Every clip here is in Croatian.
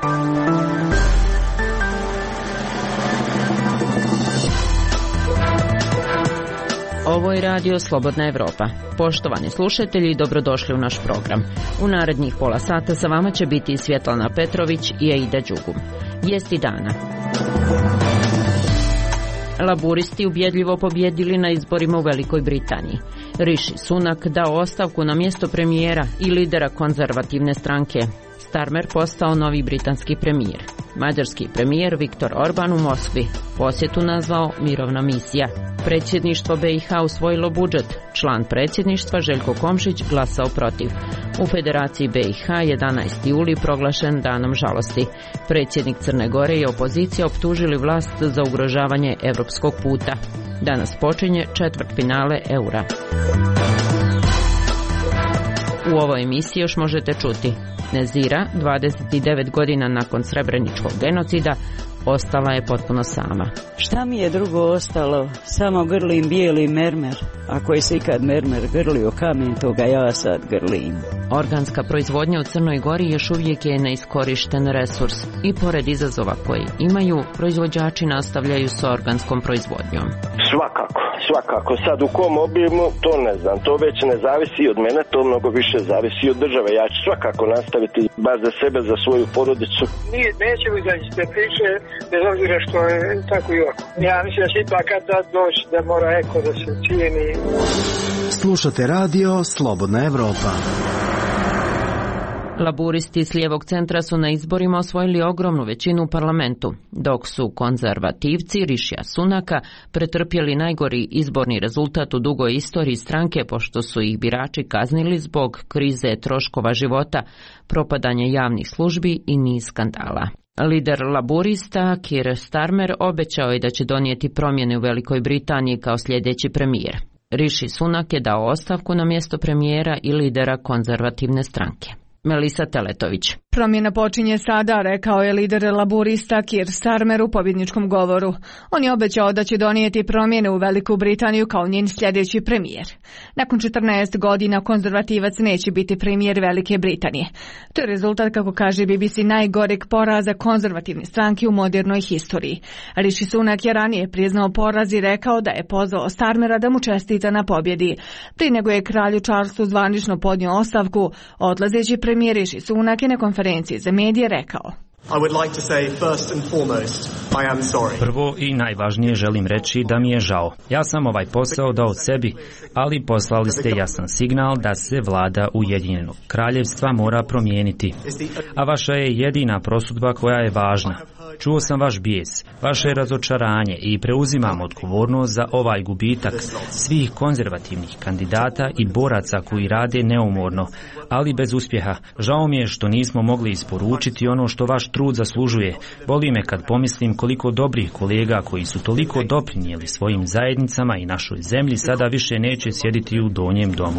Ovo je radio Slobodna Evropa. Poštovani slušatelji, dobrodošli u naš program. U narednih pola sata sa vama će biti Svjetlana Petrović i Aida Đugum. Vijesti dana. Laburisti ubjedljivo pobjedili na izborima u Velikoj Britaniji. Rishi Sunak dao ostavku na mjesto premijera i lidera konzervativne stranke. Starmer postao novi britanski premijer. Mađarski premijer Viktor Orban u Moskvi posjetu nazvao mirovna misija. Predsjedništvo BiH usvojilo budžet. Član predsjedništva Željko Komšić glasao protiv. U Federaciji BiH 11. juli proglašen danom žalosti. Predsjednik Crne Gore i opozicija optužili vlast za ugrožavanje europskog puta. Danas počinje četvrtfinale Eura. U ovoj emisiji još možete čuti: Nezira, 29 godina nakon srebreničkog genocida, ostala je potpuno sama. Šta mi je drugo ostalo? Samo grlim bijeli mermer. Ako je se ikad mermer grlio kamen, toga ja sad grlim. Organska proizvodnja u Crnoj Gori još uvijek je neiskorišten resurs i pored izazova koji imaju, proizvođači nastavljaju s organskom proizvodnjom. Svakako. Sad u kom obimu, to ne znam. To već ne zavisi od mene, to mnogo više zavisi od države. Ja ću svakako nastaviti bar za sebe, za svoju porodicu. Nećemo izaći iz te priče, bez obzira što je tako i ovako. Ja mislim da će ipak kad doći da mora eko da se cijeni. Slušate radio Slobodna Evropa. Laburisti s lijevog centra su na izborima osvojili ogromnu većinu u parlamentu, dok su konzervativci Rishija Sunaka pretrpjeli najgori izborni rezultat u dugoj istoriji stranke, pošto su ih birači kaznili zbog krize troškova života, propadanja javnih službi i niz skandala. Lider laburista Keir Starmer obećao je da će donijeti promjene u Velikoj Britaniji kao sljedeći premijer. Rishi Sunak je dao ostavku na mjesto premijera i lidera konzervativne stranke. Melisa Teletović. Promjena počinje sada, rekao je lider laburista Keir Starmer u pobjedničkom govoru. On je obećao da će donijeti promjene u Veliku Britaniju kao njen sljedeći premijer. Nakon 14 godina konzervativac neće biti premijer Velike Britanije. To je rezultat, kako kaže BBC, najgoreg poraza konzervativne stranke u modernoj historiji. Rishi Sunak je ranije priznao poraz i rekao da je pozvao Starmera da mu čestita na pobjedi. Prije nego je kralju Charlesu zvanično podnio ostavku, odlazeći premijer Rishi Sunak je na konferenciji za medije rekao: Prvo i najvažnije želim reći da mi je žao. Ja sam ovaj posao dao sebi, ali poslali ste jasan signal da se vlada Ujedinjenog kraljevstva mora promijeniti. A vaša je jedina prosudba koja je važna. Čuo sam vaš bijes, vaše razočaranje i preuzimam odgovornost za ovaj gubitak svih konzervativnih kandidata i boraca koji rade neumorno, ali bez uspjeha. Žao mi je što nismo mogli isporučiti ono što vaš trud zaslužuje. Boli me kad pomislim koliko dobrih kolega koji su toliko doprinijeli svojim zajednicama i našoj zemlji sada više neće sjediti u donjem domu.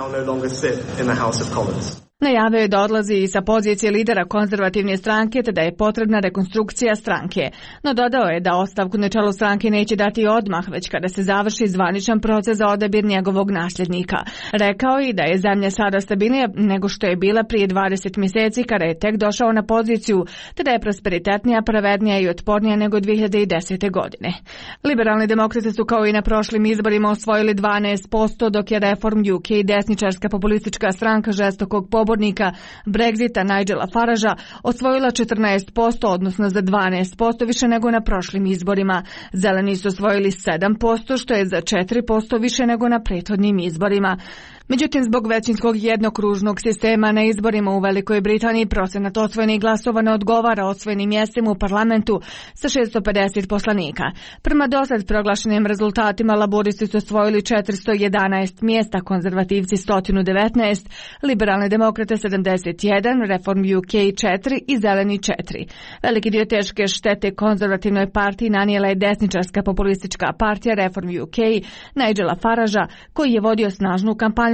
Najavio je da odlazi i sa pozicije lidera konzervativne stranke te da je potrebna rekonstrukcija stranke. No dodao je da ostavku na čelu stranke neće dati odmah, već kada se završi zvaničan proces za odabir njegovog nasljednika. Rekao je da je zemlja sada stabilnija nego što je bila prije 20 mjeseci kada je tek došao na poziciju, te da je prosperitetnija, pravednija i otpornija nego 2010. godine. Liberalni demokrati su kao i na prošlim izborima osvojili 12%, dok je Reform UK desničarska populistička stranka žestokog pobornika Brexita Nigela Faragea osvojila 14%, odnosno za 12% više nego na prošlim izborima. Zeleni su osvojili 7%, što je za 4% više nego na prethodnim izborima. Međutim, zbog većinskog jednokružnog sistema na izborima u Velikoj Britaniji procenat osvojenih glasova ne odgovara osvojenim mjestima u parlamentu sa 650 poslanika. Prema dosad proglašenim rezultatima, laburisti su osvojili 411 mjesta, konzervativci 119, liberalne demokrate 71, Reform UK 4 i zeleni 4. Veliki dio teške štete konzervativnoj partiji nanijela je desničarska populistička partija Reform UK Nigela Faragea, koji je vodio snažnu kampanju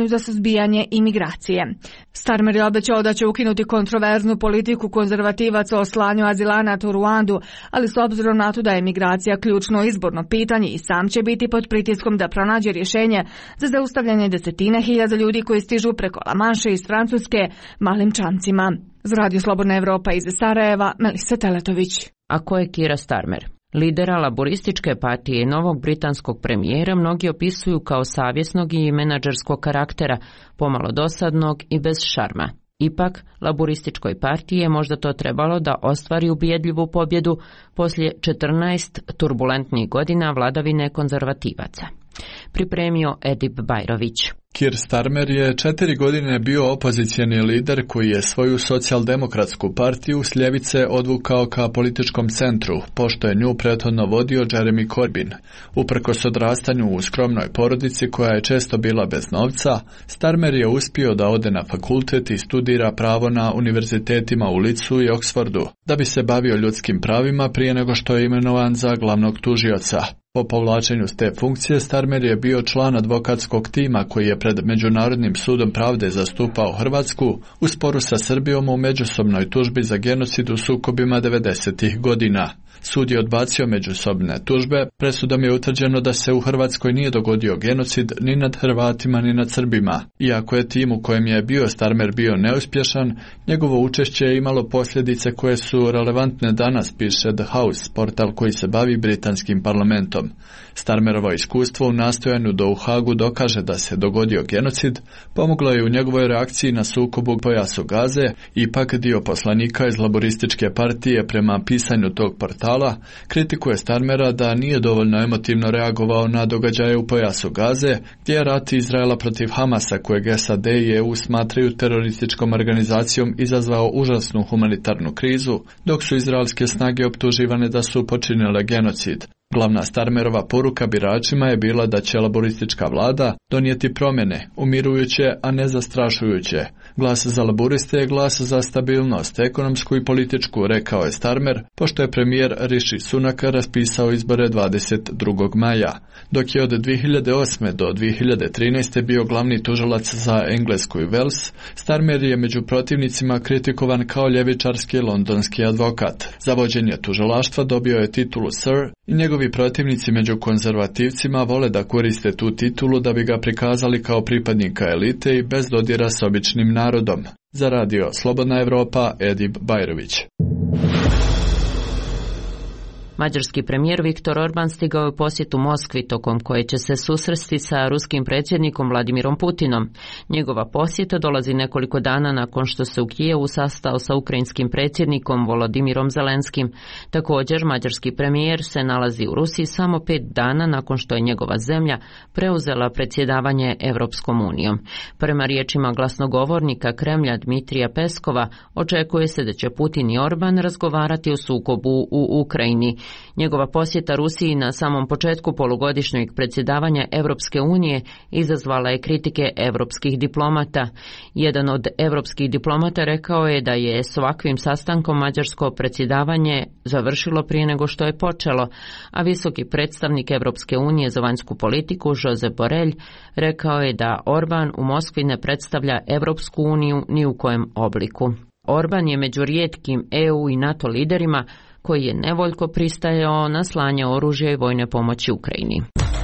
planu za suzbijanje imigracije. Starmer je obećao da će ukinuti kontroverznu politiku konzervativaca o slanju azilanata u Ruandu, ali s obzirom na to da je migracija ključno izborno pitanje i sam će biti pod pritiskom da pronađe rješenje za zaustavljanje desetine hiljada ljudi koji stižu preko La Manše iz Francuske malim čamcima. Za Radio Slobodna Evropa iz Sarajeva, Melisa Teletović. A ko je Keira Starmer? Lidera laborističke partije i novog britanskog premijera mnogi opisuju kao savjesnog i menadžerskog karaktera, pomalo dosadnog i bez šarma. Ipak, laborističkoj partiji je možda to trebalo da ostvari ubjedljivu pobjedu poslije 14 turbulentnih godina vladavine konzervativaca. Pripremio Edip Bajrović. Keir Starmer je 4 godine bio opozicijeni lider koji je svoju socijaldemokratsku partiju s ljevice odvukao ka političkom centru, pošto je nju prethodno vodio Jeremy Corbyn. Uprkos odrastanju u skromnoj porodici koja je često bila bez novca, Starmer je uspio da ode na fakultet i studira pravo na univerzitetima u Leedsu i Oxfordu, da bi se bavio ljudskim pravima prije nego što je imenovan za glavnog tužioca. Po povlačenju s te funkcije, Starmer je bio član advokatskog tima koji je pred Međunarodnim sudom pravde zastupao Hrvatsku u sporu sa Srbijom u međusobnoj tužbi za genocid u sukobima 90. godina. Sud je odbacio međusobne tužbe, presudom je utvrđeno da se u Hrvatskoj nije dogodio genocid ni nad Hrvatima ni nad Srbima. Iako je tim u kojem je bio Starmer bio neuspješan, njegovo učešće je imalo posljedice koje su relevantne danas, piše The House, portal koji se bavi britanskim parlamentom. Starmerovo iskustvo u nastojanju da u Hagu dokaže da se dogodio genocid pomoglo je u njegovoj reakciji na sukob u pojasu Gaze. Ipak dio poslanika iz laborističke partije prema pisanju tog portala kritikuje Starmera da nije dovoljno emotivno reagovao na događaje u pojasu Gaze, gdje je rat Izraela protiv Hamasa, kojeg SAD i EU smatraju terorističkom organizacijom, izazvao užasnu humanitarnu krizu, dok su izraelske snage optuživane da su počinile genocid. Glavna Starmerova poruka biračima je bila da će laboristička vlada donijeti promjene, umirujuće, a ne zastrašujuće. Glas za laboriste je glas za stabilnost, ekonomsku i političku, rekao je Starmer, pošto je premijer Rishi Sunak raspisao izbore 22. maja. Dok je od 2008. do 2013. bio glavni tužilac za Englesku i Wales, Starmer je među protivnicima kritikovan kao ljevičarski londonski advokat. Za vođenje tužilaštva dobio je titulu Sir i njegovi protivnici među konzervativcima vole da koriste tu titulu da bi ga prikazali kao pripadnika elite i bez dodira s običnim narodom. Za Radio Slobodna Evropa, Edip Bajrović. Mađarski premijer Viktor Orban stigao je u posjetu Moskvi, tokom koje će se susresti sa ruskim predsjednikom Vladimirom Putinom. Njegova posjeta dolazi nekoliko dana nakon što se u Kijevu sastao sa ukrajinskim predsjednikom Volodimirom Zelenskim. Također, mađarski premijer se nalazi u Rusiji samo 5 dana nakon što je njegova zemlja preuzela predsjedavanje Evropskom unijom. Prema riječima glasnogovornika Kremlja Dmitrija Peskova, očekuje se da će Putin i Orban razgovarati o sukobu u Ukrajini. Njegova posjeta Rusiji na samom početku polugodišnjeg predsjedavanja Evropske unije izazvala je kritike evropskih diplomata. Jedan od evropskih diplomata rekao je da je s ovakvim sastankom mađarsko predsjedavanje završilo prije nego što je počelo, a visoki predstavnik Evropske unije za vanjsku politiku Josep Borrell rekao je da Orban u Moskvi ne predstavlja Evropsku uniju ni u kojem obliku. Orban je među rijetkim EU i NATO liderima koji je nevoljko pristajao na slanje oružja i vojne pomoći Ukrajini.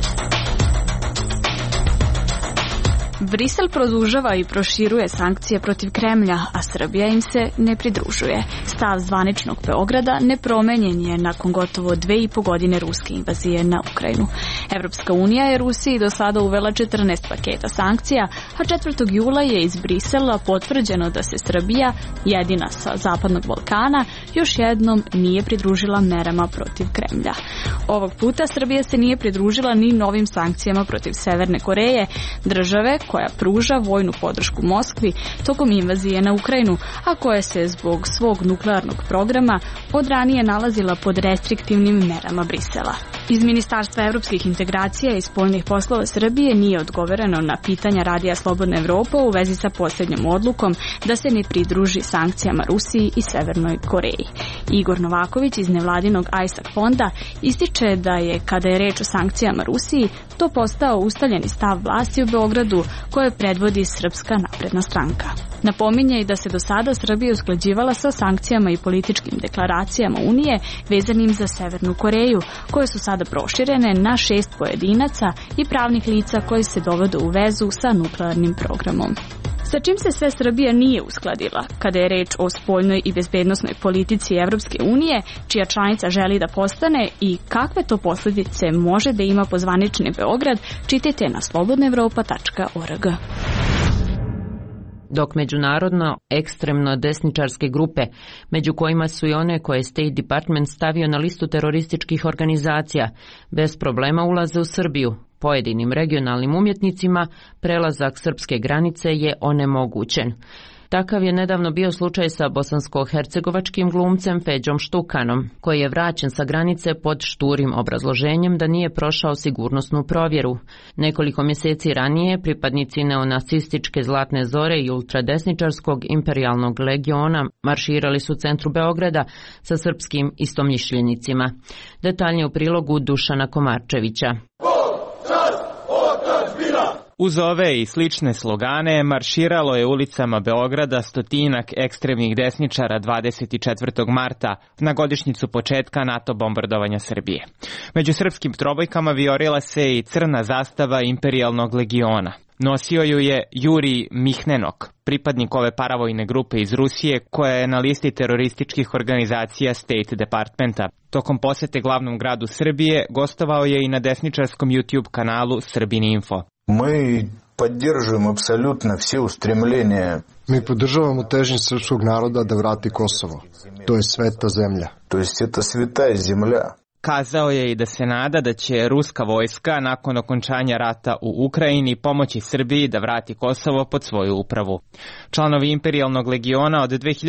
Brisel produžava i proširuje sankcije protiv Kremlja, a Srbija im se ne pridružuje. Stav zvaničnog Beograda nepromenjen je nakon gotovo 2,5 godine ruske invazije na Ukrajinu. Evropska unija je Rusiji do sada uvela 14 paketa sankcija, a 4. jula je iz Brisela potvrđeno da se Srbija, jedina sa Zapadnog Balkana, još jednom nije pridružila merama protiv Kremlja. Ovog puta Srbija se nije pridružila ni novim sankcijama protiv Severne Koreje, države koja pruža vojnu podršku Moskvi tokom invazije na Ukrajinu, a koja se zbog svog nuklearnog programa od ranije nalazila pod restriktivnim merama Brisela. Iz Ministarstva evropskih integracija i spoljnih poslova Srbije nije odgovoreno na pitanja Radija Slobodna Evropa u vezi sa posljednjom odlukom da se ne pridruži sankcijama Rusiji i Severnoj Koreji. Igor Novaković iz nevladinog ISAC fonda ističe da je, kada je reč o sankcijama Rusiji, to postao ustaljeni stav vlasti u Beogradu koje predvodi Srpska napredna stranka. Napominje i da se do sada Srbija usklađivala sa sankcijama i političkim deklaracijama Unije vezanim za Severnu Koreju, koje su sada proširene na 6 pojedinaca i pravnih lica koji se dovode u vezu sa nuklearnim programom. Sa čim se sve Srbija nije uskladila kada je reč o spoljnoj i bezbednosnoj politici Evropske unije, čija članica želi da postane i kakve to posljedice može da ima po zvanični Beograd, čitajte na slobodnaevropa.org. Dok međunarodno ekstremno desničarske grupe, među kojima su i one koje State Department stavio na listu terorističkih organizacija, bez problema ulaze u Srbiju, pojedinim regionalnim umjetnicima prelazak srpske granice je onemogućen. Takav je nedavno bio slučaj sa bosansko-hercegovačkim glumcem Feđom Štukanom, koji je vraćen sa granice pod šturim obrazloženjem da nije prošao sigurnosnu provjeru. Nekoliko mjeseci ranije pripadnici neonacističke Zlatne zore i ultradesničarskog imperijalnog legiona marširali su u centru Beograda sa srpskim istomišljenicima. Detaljnije u prilogu Dušana Komarčevića. Uz ove i slične slogane marširalo je ulicama Beograda stotinak ekstremnih desničara 24. marta na godišnjicu početka NATO bombardovanja Srbije. Među srpskim trobojkama vijorila se i crna zastava imperijalnog legiona. Nosio ju je Jurij Mihnenok, pripadnik ove paravojne grupe iz Rusije koja je na listi terorističkih organizacija State Departmenta. Tokom posete glavnom gradu Srbije gostovao je i na desničarskom YouTube kanalu Srbin Info. Мы поддерживаем абсолютно все устремления. Mi podržavamo težnje srpskog naroda da vrati Kosovo. To je sveta zemlja. To jest это святая земля. Kazao je i da se nada da će ruska vojska nakon okončanja rata u Ukrajini pomoći Srbiji da vrati Kosovo pod svoju upravu. Članovi imperijalnog legiona od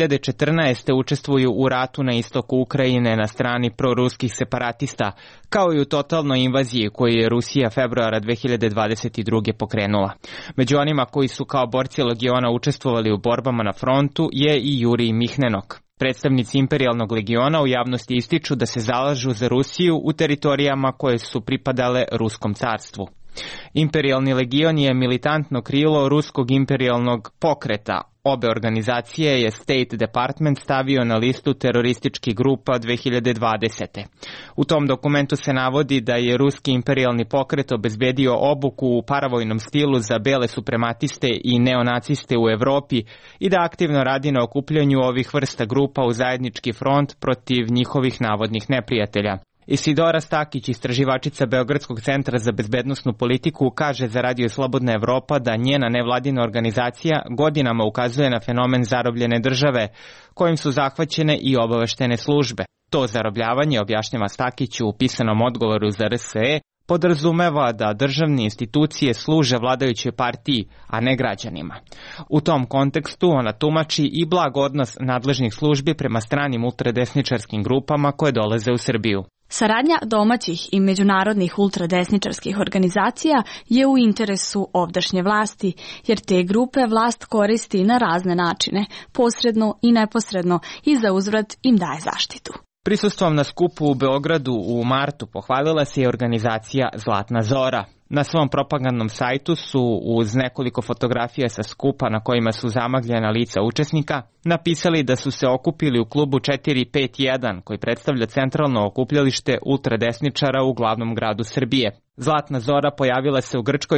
2014. učestvuju u ratu na istoku Ukrajine na strani proruskih separatista, kao i u totalnoj invaziji koju je Rusija februara 2022. pokrenula. Među onima koji su kao borci legiona učestvovali u borbama na frontu je i Jurij Mihnenok. Predstavnici imperijalnog legiona u javnosti ističu da se zalažu za Rusiju u teritorijama koje su pripadale Ruskom carstvu. Imperijalni legion je militantno krilo ruskog imperijalnog pokreta. Obe organizacije je State Department stavio na listu terorističkih grupa 2020. U tom dokumentu se navodi da je ruski imperijalni pokret obezbedio obuku u paravojnom stilu za bele suprematiste i neonaciste u Evropi i da aktivno radi na okupljanju ovih vrsta grupa u zajednički front protiv njihovih navodnih neprijatelja. Isidora Stakić, istraživačica Beogradskog centra za bezbednosnu politiku, kaže za Radio Slobodna Evropa da njena nevladina organizacija godinama ukazuje na fenomen zarobljene države, kojim su zahvaćene i obaveštene službe. To zarobljavanje, objašnjava Stakić u pisanom odgovoru za RSE, podrazumeva da državne institucije služe vladajućoj partiji, a ne građanima. U tom kontekstu ona tumači i blag odnos nadležnih službi prema stranim ultradesničarskim grupama koje dolaze u Srbiju. Saradnja domaćih i međunarodnih ultradesničarskih organizacija je u interesu ovdašnje vlasti, jer te grupe vlast koristi na razne načine, posredno i neposredno, i za uzvrat im daje zaštitu. Prisustvom na skupu u Beogradu u martu pohvalila se i organizacija Zlatna zora. Na svom propagandnom sajtu su uz nekoliko fotografija sa skupa na kojima su zamagljena lica učesnika napisali da su se okupili u klubu 451 koji predstavlja centralno okupljalište ultradesničara u glavnom gradu Srbije. Zlatna zora pojavila se u Grčkoj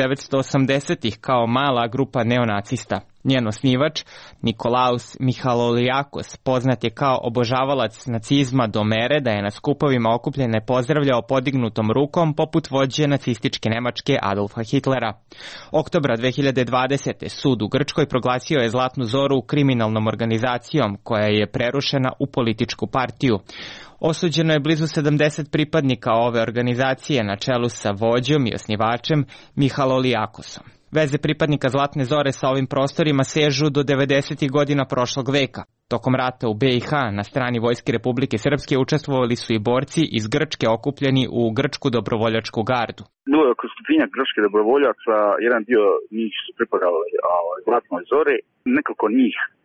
1980-ih kao mala grupa neonacista. Njen osnivač, Nikolaus Mihaloliakos, poznat je kao obožavalac nacizma do mere da je na skupovima okupljene pozdravljao podignutom rukom poput vođe nacističke Nemačke Adolfa Hitlera. Oktobra 2020. sud u Grčkoj proglasio je Zlatnu zoru kriminalnom organizacijom koja je prerušena u političku partiju. Osuđeno je blizu 70 pripadnika ove organizacije na čelu sa vođom i osnivačem Mihaloliakosom. Veze pripadnika Zlatne zore sa ovim prostorima sežu do 90. godina prošlog veka. Tokom rata u BiH na strani Vojske Republike Srpske učestvovali su i borci iz Grčke okupljeni u Grčku dobrovoljačku gardu. Bilo je oko 100 grčke dobrovoljaca, jedan dio njih su pripadali Zlatnoj zori, nekoliko njih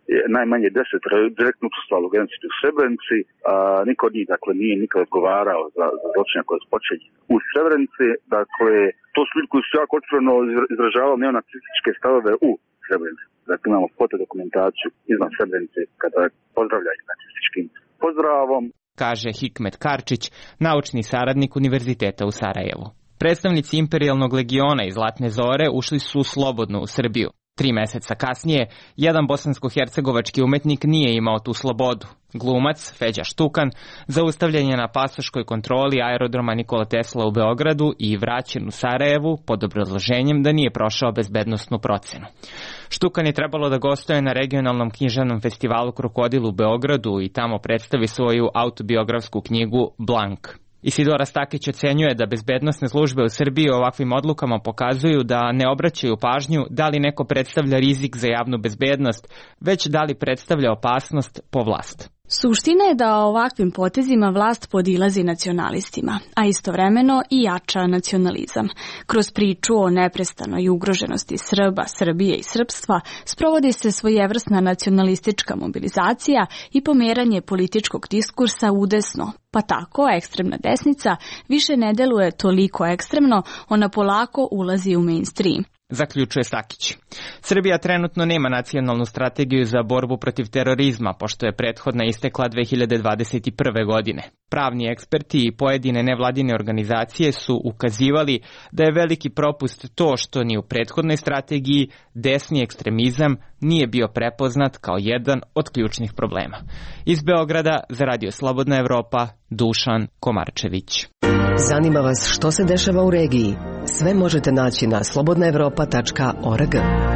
najmanje 10 direktno učestvovalo u genocidu u Srebrenici, a niko od njih dakle nije nikad odgovarao za zločine koje su počeli u Srebrenici. Dakle, to su ljudi koji su jako otvoreno izražavali neonacističke stavove u Srebrenici. Dakle, imamo foto dokumentaciju izvan Srebrenice kada pozdravljaju nacističkim pozdravom. Kaže Hikmet Karčić, naučni saradnik Univerziteta u Sarajevu. Predstavnici Imperijalnog legiona iz Zlatne Zore ušli su slobodno u Srbiju. 3 meseca kasnije, jedan bosansko-hercegovački umetnik nije imao tu slobodu. Glumac, Feđa Štukan, zaustavljen je na pasoškoj kontroli aerodroma Nikola Tesla u Beogradu i vraćen u Sarajevu pod obrazloženjem da nije prošao bezbednosnu procenu. Štukan je trebalo da gostuje na regionalnom književnom festivalu Krokodil u Beogradu i tamo predstavi svoju autobiografsku knjigu Blank. Isidora Stakić ocenjuje da bezbednosne službe u Srbiji ovakvim odlukama pokazuju da ne obraćaju pažnju da li neko predstavlja rizik za javnu bezbednost, već da li predstavlja opasnost po vlast. Suština je da ovakvim potezima vlast podilazi nacionalistima, a istovremeno i jača nacionalizam. Kroz priču o neprestanoj ugroženosti Srba, Srbije i srpstva sprovodi se svojevrsna nacionalistička mobilizacija i pomeranje političkog diskursa udesno, pa tako ekstremna desnica više ne deluje toliko ekstremno, ona polako ulazi u mainstream. Zaključuje Stakić. Srbija trenutno nema nacionalnu strategiju za borbu protiv terorizma, pošto je prethodna istekla 2021. godine. Pravni eksperti i pojedine nevladine organizacije su ukazivali da je veliki propust to što ni u prethodnoj strategiji desni ekstremizam nije bio prepoznat kao jedan od ključnih problema. Iz Beograda za Radio Slobodna Evropa, Dušan Komarčević. Zanima vas što se dešava u regiji? Sve možete naći na slobodnaevropa.org.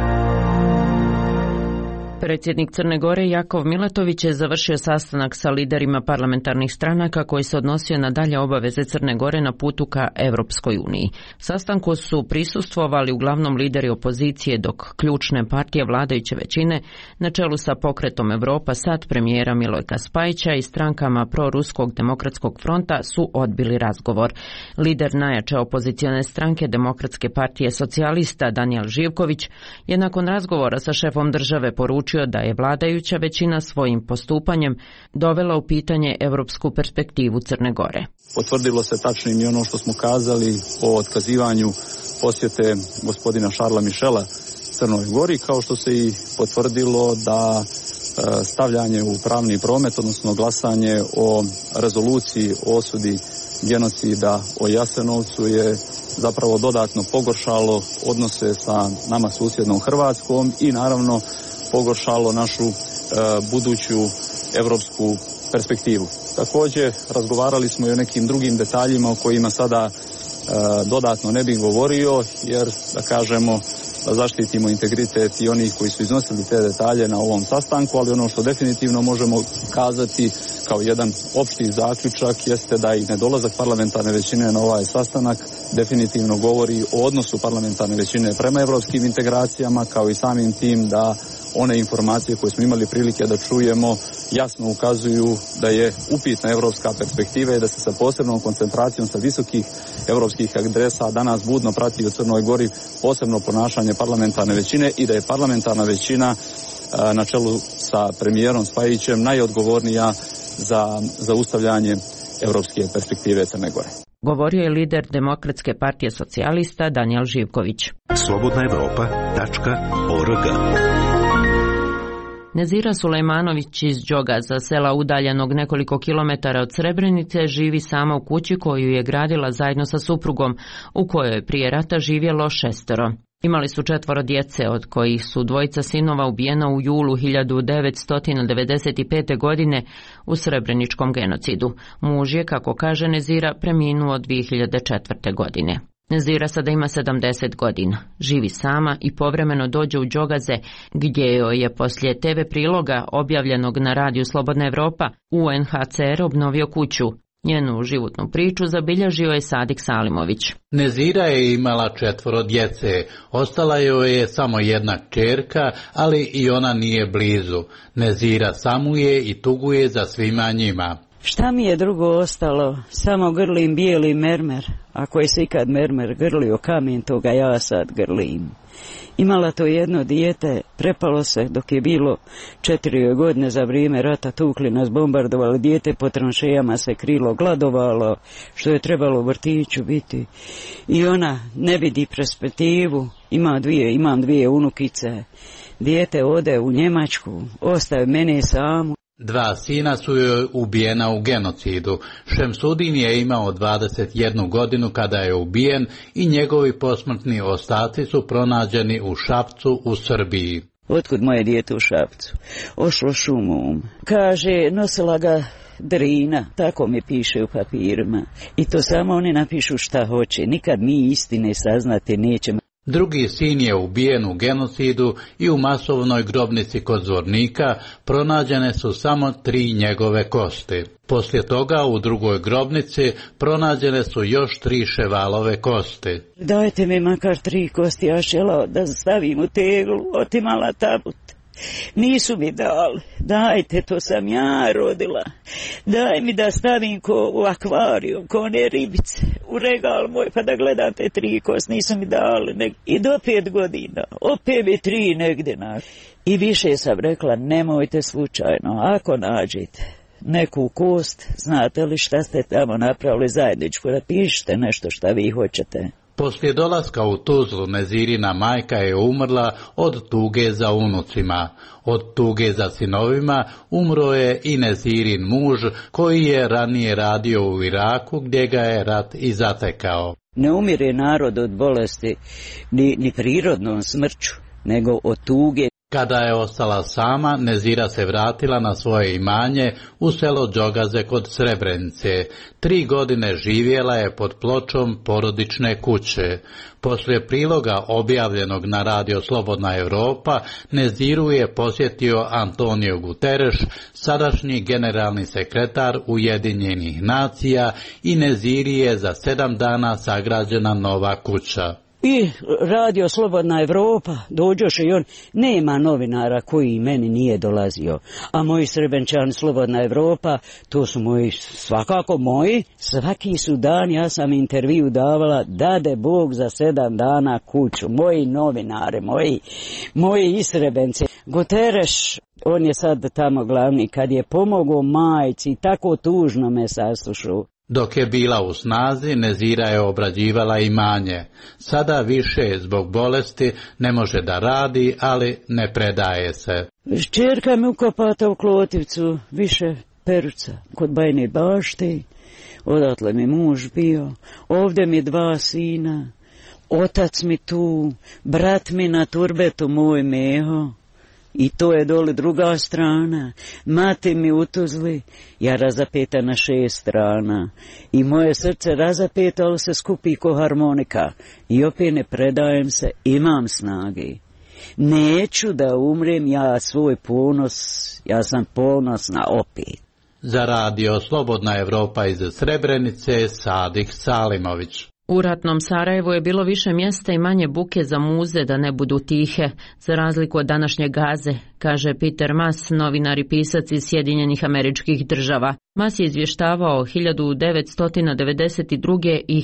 Predsjednik Crne Gore Jakov Milatović je završio sastanak sa liderima parlamentarnih stranaka koji se odnosio na dalje obaveze Crne Gore na putu ka Evropskoj uniji. Sastanku su prisustvovali uglavnom lideri opozicije, dok ključne partije vladajuće većine na čelu sa Pokretom Evropa sad premijera Milojka Spajića i strankama proruskog demokratskog fronta su odbili razgovor. Lider najjače opozicione stranke Demokratske partije socijalista Danijel Živković je nakon razgovora sa šefom države poručio da je vladajuća većina svojim postupanjem dovela u pitanje evropsku perspektivu Crne Gore. Potvrdilo se tačnim i ono što smo kazali o otkazivanju posjete gospodina Šarla Mišela Crnoj Gori, kao što se i potvrdilo da stavljanje u pravni promet, odnosno glasanje o rezoluciji o osudi genocida o Jasenovcu je zapravo dodatno pogoršalo odnose sa nama susjednom Hrvatskom i naravno pogoršalo našu buduću evropsku perspektivu. Također razgovarali smo i o nekim drugim detaljima o kojima sada dodatno ne bih govorio, jer da kažemo da zaštitimo integritet i onih koji su iznosili te detalje na ovom sastanku, ali ono što definitivno možemo kazati kao jedan opšti zaključak jeste da i nedolazak parlamentarne većine na ovaj sastanak definitivno govori o odnosu parlamentarne većine prema evropskim integracijama, kao i samim tim da one informacije koje smo imali prilike da čujemo jasno ukazuju da je upitna evropska perspektiva i da se sa posebnom koncentracijom sa visokih evropskih adresa danas budno prati u Crnoj Gori posebno ponašanje parlamentarne većine i da je parlamentarna većina na čelu sa premijerom Spajićem najodgovornija za zaustavljanje evropske perspektive Crne Gore. Govorio je lider Demokratske partije socijalista Danijel Živković. slobodnaevropa.org. Nezira Sulejmanović iz Đogaza, sela udaljenog nekoliko kilometara od Srebrenice, živi sama u kući koju je gradila zajedno sa suprugom, u kojoj je prije rata živjelo 6. Imali su 4 djece, od kojih su 2 sinova ubijena u julu 1995. godine u Srebreničkom genocidu. Muž je, kako kaže Nezira, preminuo 2004. godine. Nezira sada ima 70 godina. Živi sama i povremeno dođe u Đogaze, gdje joj je poslije TV priloga objavljenog na radiju Slobodna Evropa UNHCR obnovio kuću. Njenu životnu priču zabilježio je Sadik Salimović. Nezira je imala 4 djece. Ostala joj je samo jedna kćerka, ali i ona nije blizu. Nezira samuje i tuguje za svima njima. Šta mi je drugo ostalo? Samo grlim bijeli mermer. Ako je se ikad mermer grlio kamen, toga ja sad grlim. Imala to jedno dijete, prepalo se dok je bilo 4 godine za vrijeme rata, tukli nas, bombardovali, dijete po tranšejama se krilo, gladovalo, što je trebalo u vrtiću biti. I ona ne vidi perspektivu, imam dvije unukice, dijete ode u Njemačku, ostaje mene samu. 2 sina su joj ubijena u genocidu. Šemsudin je imao 21 godinu kada je ubijen i njegovi posmrtni ostaci su pronađeni u Šapcu u Srbiji. Otkud moje dijete u Šapcu? Ošlo šumom. Kaže, nosila ga Drina, tako mi piše u papirima. I to samo oni napišu šta hoće. Nikad mi istine saznati nećemo. Drugi sin je ubijen u genocidu i u masovnoj grobnici kod Zvornika pronađene su samo 3 njegove kosti. Poslije toga u drugoj grobnici pronađene su još 3 Ševalove kosti. Dajte mi makar 3 kosti, ja žela da stavim u teglu, otimala tabut. Nisu mi dali, dajte, to sam ja rodila, daj mi da stavim u akvarijum, ko one ribice, u regal moj, pa da gledam te 3 kosti, nisu mi dali, i do 5 godina, opet mi 3 negdje naš. I više sam rekla, nemojte slučajno, ako nađete neku kost, znate li šta ste tamo napravili zajedničko, da pišite nešto šta vi hoćete. Poslije dolaska u Tuzlu Nezirina majka je umrla od tuge za unucima. Od tuge za sinovima umro je i Nezirin muž koji je ranije radio u Iraku gdje ga je rat i zatekao. Ne umire narod od bolesti ni prirodnom smrću, nego od tuge. Kada je ostala sama, Nezira se vratila na svoje imanje u selo Đogaze kod Srebrenice. 3 godine živjela je pod pločom porodične kuće. Poslije priloga objavljenog na radio Slobodna Europa, Neziru je posjetio Antonio Guterres, sadašnji generalni sekretar Ujedinjenih nacija, i Neziri je za 7 dana sagrađena nova kuća. I radio Slobodna Europa, dođoše i on, nema novinara koji meni nije dolazio, a moji Srebenčani Slobodna Europa, to su moji, svakako moji, svaki su dan, ja sam intervju davala, dade Bog za 7 dana kuću, moji novinare, moji Isrebence. Guterres, on je sad tamo glavni, kad je pomogao majci, tako tužno me saslušao. Dok je bila u snazi, Nezira je obrađivala imanje. Sada više zbog bolesti ne može da radi, ali ne predaje se. Čerka mi ukopata u Klotivcu, više Peruca, kod Bajne bašte, odatle mi muž bio, ovdje mi 2 sina, otac mi tu, brat mi na Turbetu moj Meho. I to je doli druga strana, mati mi u Tuzli, ja razapeta na 6 strana. I moje srce razapeta, ali se skupi ko harmonika. I opet ne predajem se, imam snage. Neću da umrem, ja svoj ponos, ja sam ponosna opet. Za radio Slobodna Europa iz Srebrenice, Sadik Salimović. U ratnom Sarajevu je bilo više mjesta i manje buke za muze da ne budu tihe, za razliku od današnje Gaze, kaže Peter Maas, novinar i pisac iz Sjedinjenih Američkih Država. Maas je izvještavao 1992. i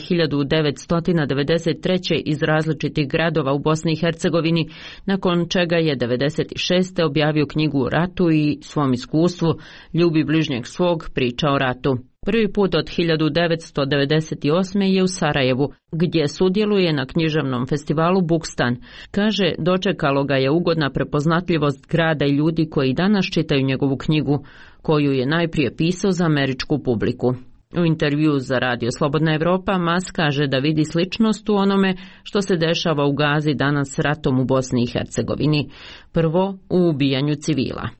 1993. iz različitih gradova u Bosni i Hercegovini, nakon čega je 1996. objavio knjigu o ratu i svom iskustvu Ljubi bližnjeg svog, priča o ratu. Prvi put od 1998. je u Sarajevu, gdje sudjeluje na književnom festivalu Bukstan. Kaže, dočekalo ga je ugodna prepoznatljivost grada i ljudi koji danas čitaju njegovu knjigu, koju je najprije pisao za američku publiku. U intervju za radio Slobodna Europa Maas kaže da vidi sličnost u onome što se dešava u Gazi danas s ratom u Bosni i Hercegovini. Prvo, u ubijanju civila.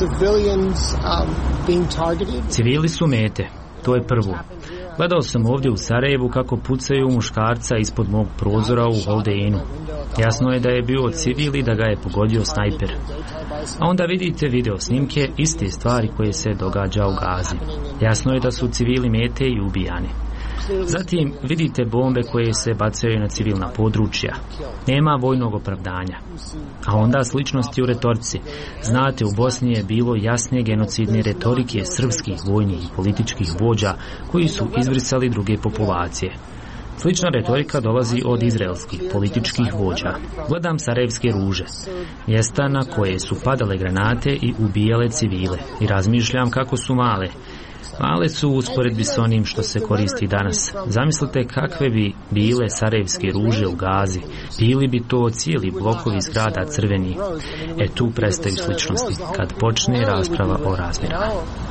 Civili su mete. To je prvo. Gledao sam ovdje u Sarajevu kako pucaju muškarca ispod mog prozora u Holdeinu. Jasno je da je bio civil i da ga je pogodio snajper. A onda vidite video snimke, iste stvari koje se događa u Gazi. Jasno je da su civili mete i ubijani. Zatim vidite bombe koje se bacaju na civilna područja. Nema vojnog opravdanja. A onda sličnosti u retorici. Znate, u Bosni je bilo jasne genocidne retorike srpskih vojnih i političkih vođa koji su izbrisali druge populacije. Slična retorika dolazi od izraelskih političkih vođa. Gledam sarajevske ruže, mjesta na koje su padale granate i ubijale civile, i razmišljam kako su male. Male su u usporedbi s onim što se koristi danas. Zamislite kakve bi bile sarajevske ruže u Gazi. Bili bi to cijeli blokovi zgrada crveni. Tu prestaju sličnosti kad počne rasprava o razmjerima.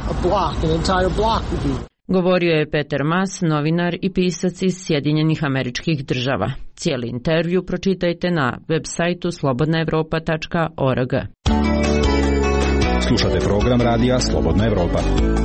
Govorio je Peter Maas, novinar i pisac iz Sjedinjenih Američkih Država. Cijeli intervju pročitajte na web sajtu slobodnaevropa.org. Slušate program radija Slobodna Evropa.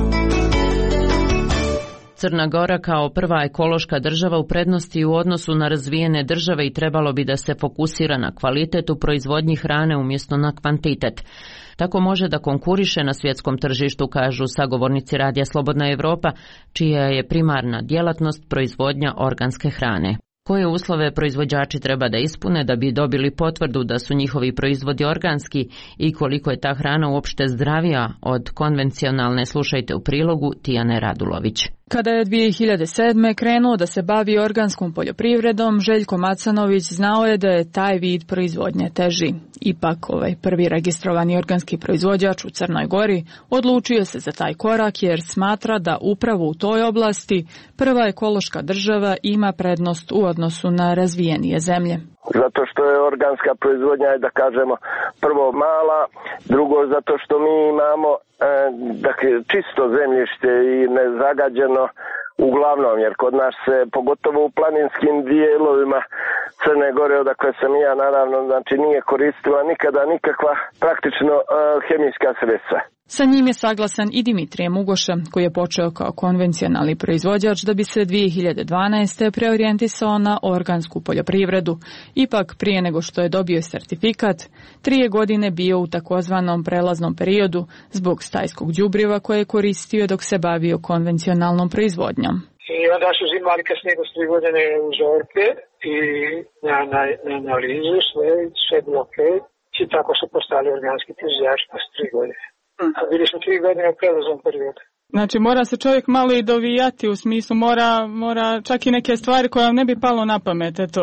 Crna Gora kao prva ekološka država u prednosti u odnosu na razvijene države i trebalo bi da se fokusira na kvalitet u proizvodnji hrane umjesto na kvantitet. Tako može da konkuriše na svjetskom tržištu, kažu sagovornici radija Slobodna Evropa, čija je primarna djelatnost proizvodnja organske hrane. Koje uslove proizvođači treba da ispune da bi dobili potvrdu da su njihovi proizvodi organski i koliko je ta hrana uopšte zdravija od konvencionalne, slušajte u prilogu Tijane Radulović. Kada je 2007. krenuo da se bavi organskom poljoprivredom, Željko Macanović znao je da je taj vid proizvodnje teži. Ipak, ovaj prvi registrovani organski proizvođač u Crnoj Gori odlučio se za taj korak jer smatra da upravo u toj oblasti prva ekološka država ima prednost u odnosu na razvijenije zemlje. Zato što je organska proizvodnja, da kažemo, prvo mala, drugo zato što mi imamo dakle, čisto zemljište i nezagađeno uglavnom, jer kod nas se, pogotovo u planinskim dijelovima Crne Gore, odakle sam ja naravno, znači nije koristila nikada nikakva praktično hemijska sredstva. Sa njim je saglasan i Dimitrije Mugoša, koji je počeo kao konvencionalni proizvođač da bi se 2012. preorijentisao na organsku poljoprivredu. Ipak, prije nego što je dobio sertifikat, 3 godine bio u takozvanom prelaznom periodu zbog stajskog đubriva koje je koristio dok se bavio konvencionalnom proizvodnjom. I onda su imali kasnije 3 godine uzorke i na analizu sve bilo ok. I tako su postali organski proizvođači posle 3 godine. A bili smo 3 godine u prelaznom periodu. Znači mora se čovjek malo i dovijati, u smislu mora čak i neke stvari koje vam ne bi palo na pamet, eto.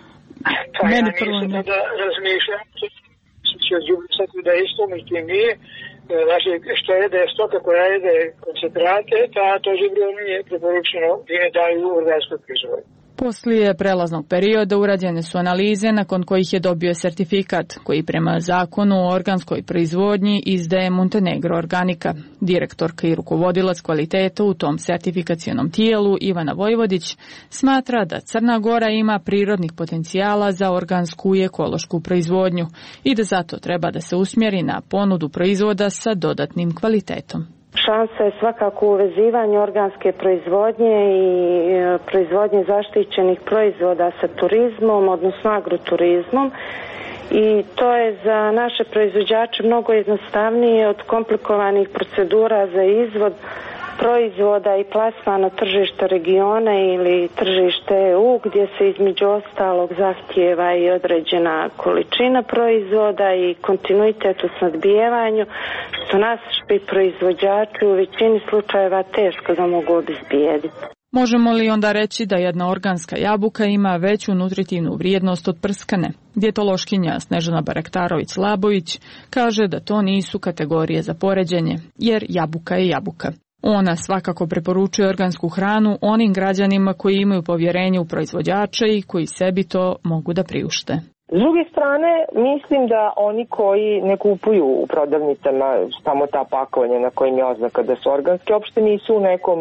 Pa meni ja nisam da razmišljam, će odjubisati da isto, međutim nije. Znači, što jede stoka koja jede koncentrate, to đubrivo nije preporučeno i ne daju organskoj proizvodnji. Poslije prelaznog perioda urađene su analize nakon kojih je dobio sertifikat, koji prema zakonu o organskoj proizvodnji izdaje Montenegro Organika. Direktorka i rukovodilac kvaliteta u tom sertifikacionom tijelu, Ivana Vojvodić, smatra da Crna Gora ima prirodnih potencijala za organsku i ekološku proizvodnju i da zato treba da se usmjeri na ponudu proizvoda sa dodatnim kvalitetom. Šansa je svakako u uvezivanju organske proizvodnje i proizvodnje zaštićenih proizvoda sa turizmom, odnosno agroturizmom. I to je za naše proizvođače mnogo jednostavnije od komplikovanih procedura za izvod proizvoda i plasman na tržište regiona ili tržište EU, gdje se između ostalog zahtijeva i određena količina proizvoda i kontinuitet u snabdijevanju, što naši proizvođači u većini slučajeva teško da mogu obezbijediti. Možemo li onda reći da jedna organska jabuka ima veću nutritivnu vrijednost od prskane? Dijetološkinja Snežana Barektarović-Labović kaže da to nisu kategorije za poređenje, jer jabuka je jabuka. Ona svakako preporučuje organsku hranu onim građanima koji imaju povjerenje u proizvođače i koji sebi to mogu da priušte. S druge strane, mislim da oni koji ne kupuju u prodavnicama samo ta pakovanja na kojim je oznaka da su organske, uopšte nisu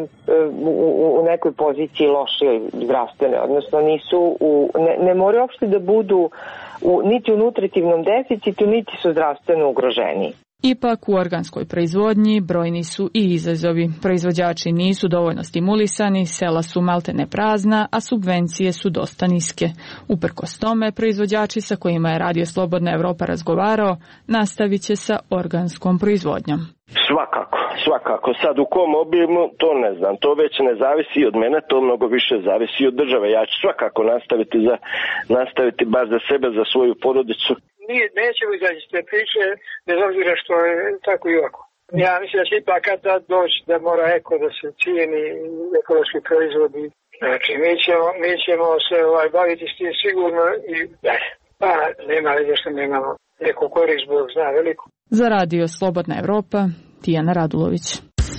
u nekoj poziciji lošije zdravstvene, odnosno ne moraju uopšte da budu niti u nutritivnom deficitu, niti su zdravstveno ugroženi. Ipak u organskoj proizvodnji brojni su i izazovi. Proizvođači nisu dovoljno stimulisani, sela su maltene prazna, a subvencije su dosta niske. Uprkos tome, proizvođači sa kojima je Radio Slobodna Evropa razgovarao nastavit će sa organskom proizvodnjom. Svakako. Sad u kom obimu, to ne znam. To već ne zavisi od mene, to mnogo više zavisi od države. Ja ću svakako nastaviti bar za sebe, za svoju porodicu. Nećemo izaći iz te priče, bez obzira što je tako i ovako. Ja mislim da će ipak kad doći da mora da se cijeni ekološki proizvodi Znači, mi ćemo se baviti s tim sigurno i dalje. Pa nema veze što nemamo neku korist, Bog zna veliku. Za radio Slobodna Evropa, Tijana Radulović.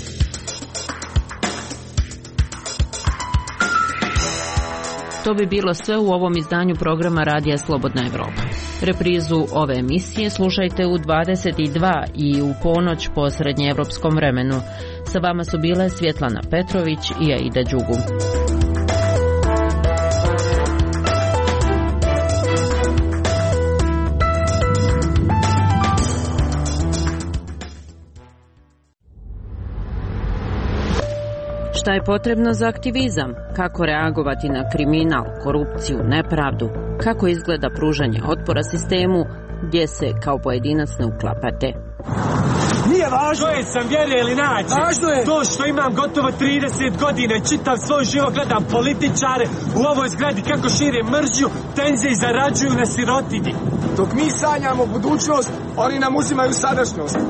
To bi bilo sve u ovom izdanju programa Radija Slobodna Evropa. Reprizu ove emisije slušajte u 22 i u ponoć po srednjeevropskom vremenu. Sa vama su bile Svjetlana Petrović i Aida Đugu. Šta je potrebno za aktivizam? Kako reagovati na kriminal, korupciju, nepravdu? Kako izgleda pružanje otpora sistemu gdje se kao pojedinac ne uklapate? Nije važno je sam vjere ili nađe. Važno je to što imam gotovo 30 godina i čitav svoj život gledam političare u ovoj zgradi kako šire mržnju, tenzije i zarađuju na sirotinji. Dok mi sanjamo budućnost, oni nam uzimaju sadašnjost.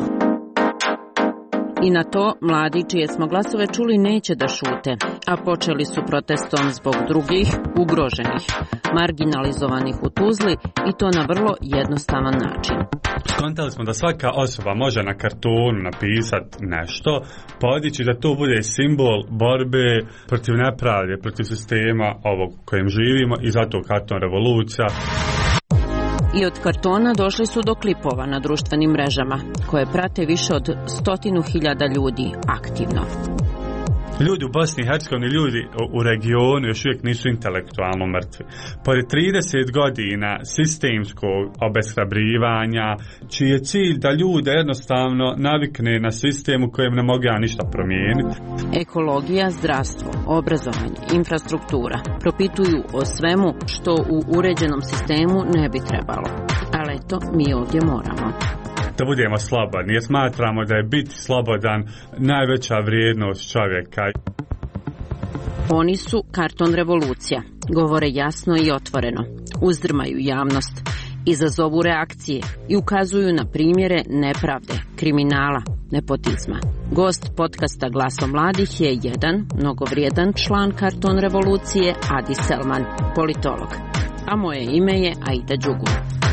I na to mladi čije smo glasove čuli neće da šute, a počeli su protestom zbog drugih, ugroženih, marginalizovanih u Tuzli i to na vrlo jednostavan način. Skontali smo da svaka osoba može na kartonu napisati nešto, podići da to bude simbol borbe protiv nepravde, protiv sistema ovog kojem živimo i zato karton revolucija. I od kartona došli su do klipova na društvenim mrežama, koje prate više od 100.000 ljudi aktivno. Ljudi u Bosni i Hercegovini, ljudi u regionu još uvijek nisu intelektualno mrtvi. Pored 30 godina sistemskog obeshrabrivanja, čiji je cilj da ljude jednostavno navikne na sistem u kojem ne mogu ništa promijeniti. Ekologija, zdravstvo, obrazovanje, infrastruktura propituju o svemu što u uređenom sistemu ne bi trebalo. Ali eto, mi ovdje moramo. Da budemo slobodni, jer smatramo da je biti slobodan najveća vrijednost čovjeka. Oni su karton revolucija, govore jasno i otvoreno, uzdrmaju javnost, izazovu reakcije i ukazuju na primjere nepravde, kriminala, nepotizma. Gost podcasta Glaso mladih je jedan mnogovrijedan član karton revolucije, Adi Selman, politolog. A moje ime je Aida Đugu.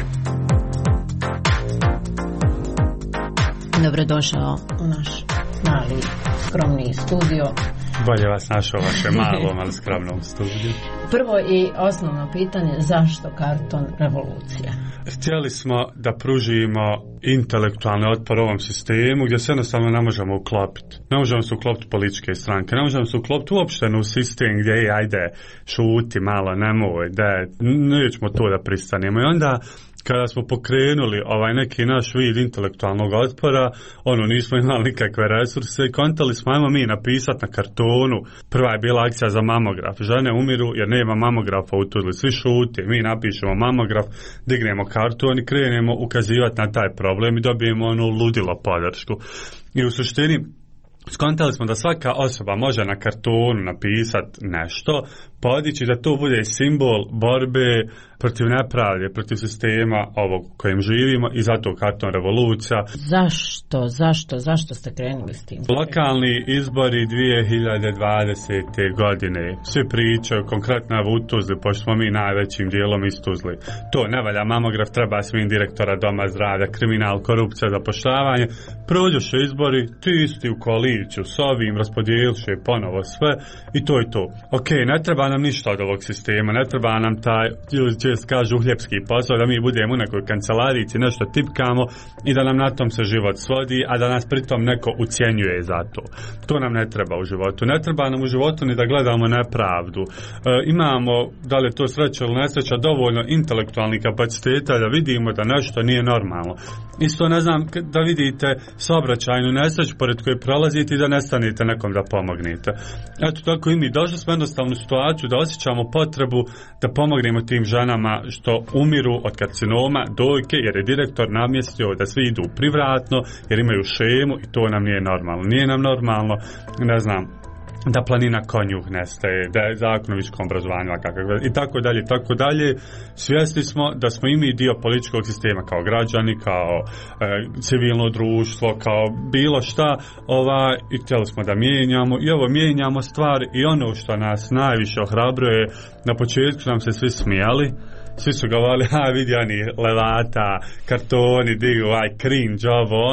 Dobrodošao u naš mali, skromni studio. Bolje vas našao vaše malom, ali skromnom studiju. Prvo i osnovno pitanje, zašto karton revolucija? Htjeli smo da pružimo intelektualni otpor ovom sistemu gdje se jednostavno ne možemo uklopiti. Ne možemo se uklopiti političke stranke, ne možemo se uklopiti uopšte u sistem gdje je, ajde, šuti malo, nemoj, nećemo to da pristanemo. I onda kada smo pokrenuli neki naš vid intelektualnog otpora, nismo imali nikakve resurse i kontali smo, ajmo mi napisati na kartonu. Prva je bila akcija za mamograf. Žene umiru jer nema mamografa u Tuzli. Svi šute, mi napišemo mamograf, dignemo karton i krenemo ukazivati na taj problem i dobijemo ludilo podršku. I u suštini skontali smo da svaka osoba može na kartonu napisati nešto, podići da to bude simbol borbe protiv nepravde, protiv sistema ovog kojem živimo i zato karton revolucija. Zašto ste krenuli s tim? Lokalni izbori 2020. godine. Svi pričaju konkretno u Tuzli, pošto smo mi najvećim dijelom iz Tuzli. To ne valja, mamograf treba svim direktora doma zdravlja, kriminal, korupcija, zapošljavanje. Prođoše izbori, ti isti u koaliciju s ovim, raspodijeliše ponovo sve i to je to. Ok, ne treba nam ništa od ovog sistema, ne treba nam taj, čest kažu, uhljepski posao, da mi budemo u nekoj kancelarici, nešto tipkamo i da nam na tom se život svodi, a da nas pritom neko ucjenjuje za to. To nam ne treba u životu. Ne treba nam u životu ni da gledamo nepravdu. Imamo, da li je to sreća ili nesreća, dovoljno intelektualnih kapaciteta da vidimo da nešto nije normalno. Isto ne znam da vidite saobraćajnu nesreću pored koje prolazite i da ne stanete nekom da pomognete. Eto tako i mi došli smo jednostavnu situaciju da osjećamo potrebu da pomognemo tim ženama što umiru od karcinoma dojke, jer je direktor namjestio da svi idu privratno jer imaju šemu i to nam nije normalno. Nije nam normalno, ne znam, da planina konjuh nestaje, da je zakon o visokom obrazovanju i tako dalje, i tako dalje. Svjesni smo da smo i mi dio političkog sistema kao građani, kao civilno društvo, kao bilo šta, i htjeli smo da mijenjamo i ovo mijenjamo stvar. I ono što nas najviše ohrabruje, na početku nam se svi smijali, svi su govorili, vidi oni levata, kartoni, digu, cringe,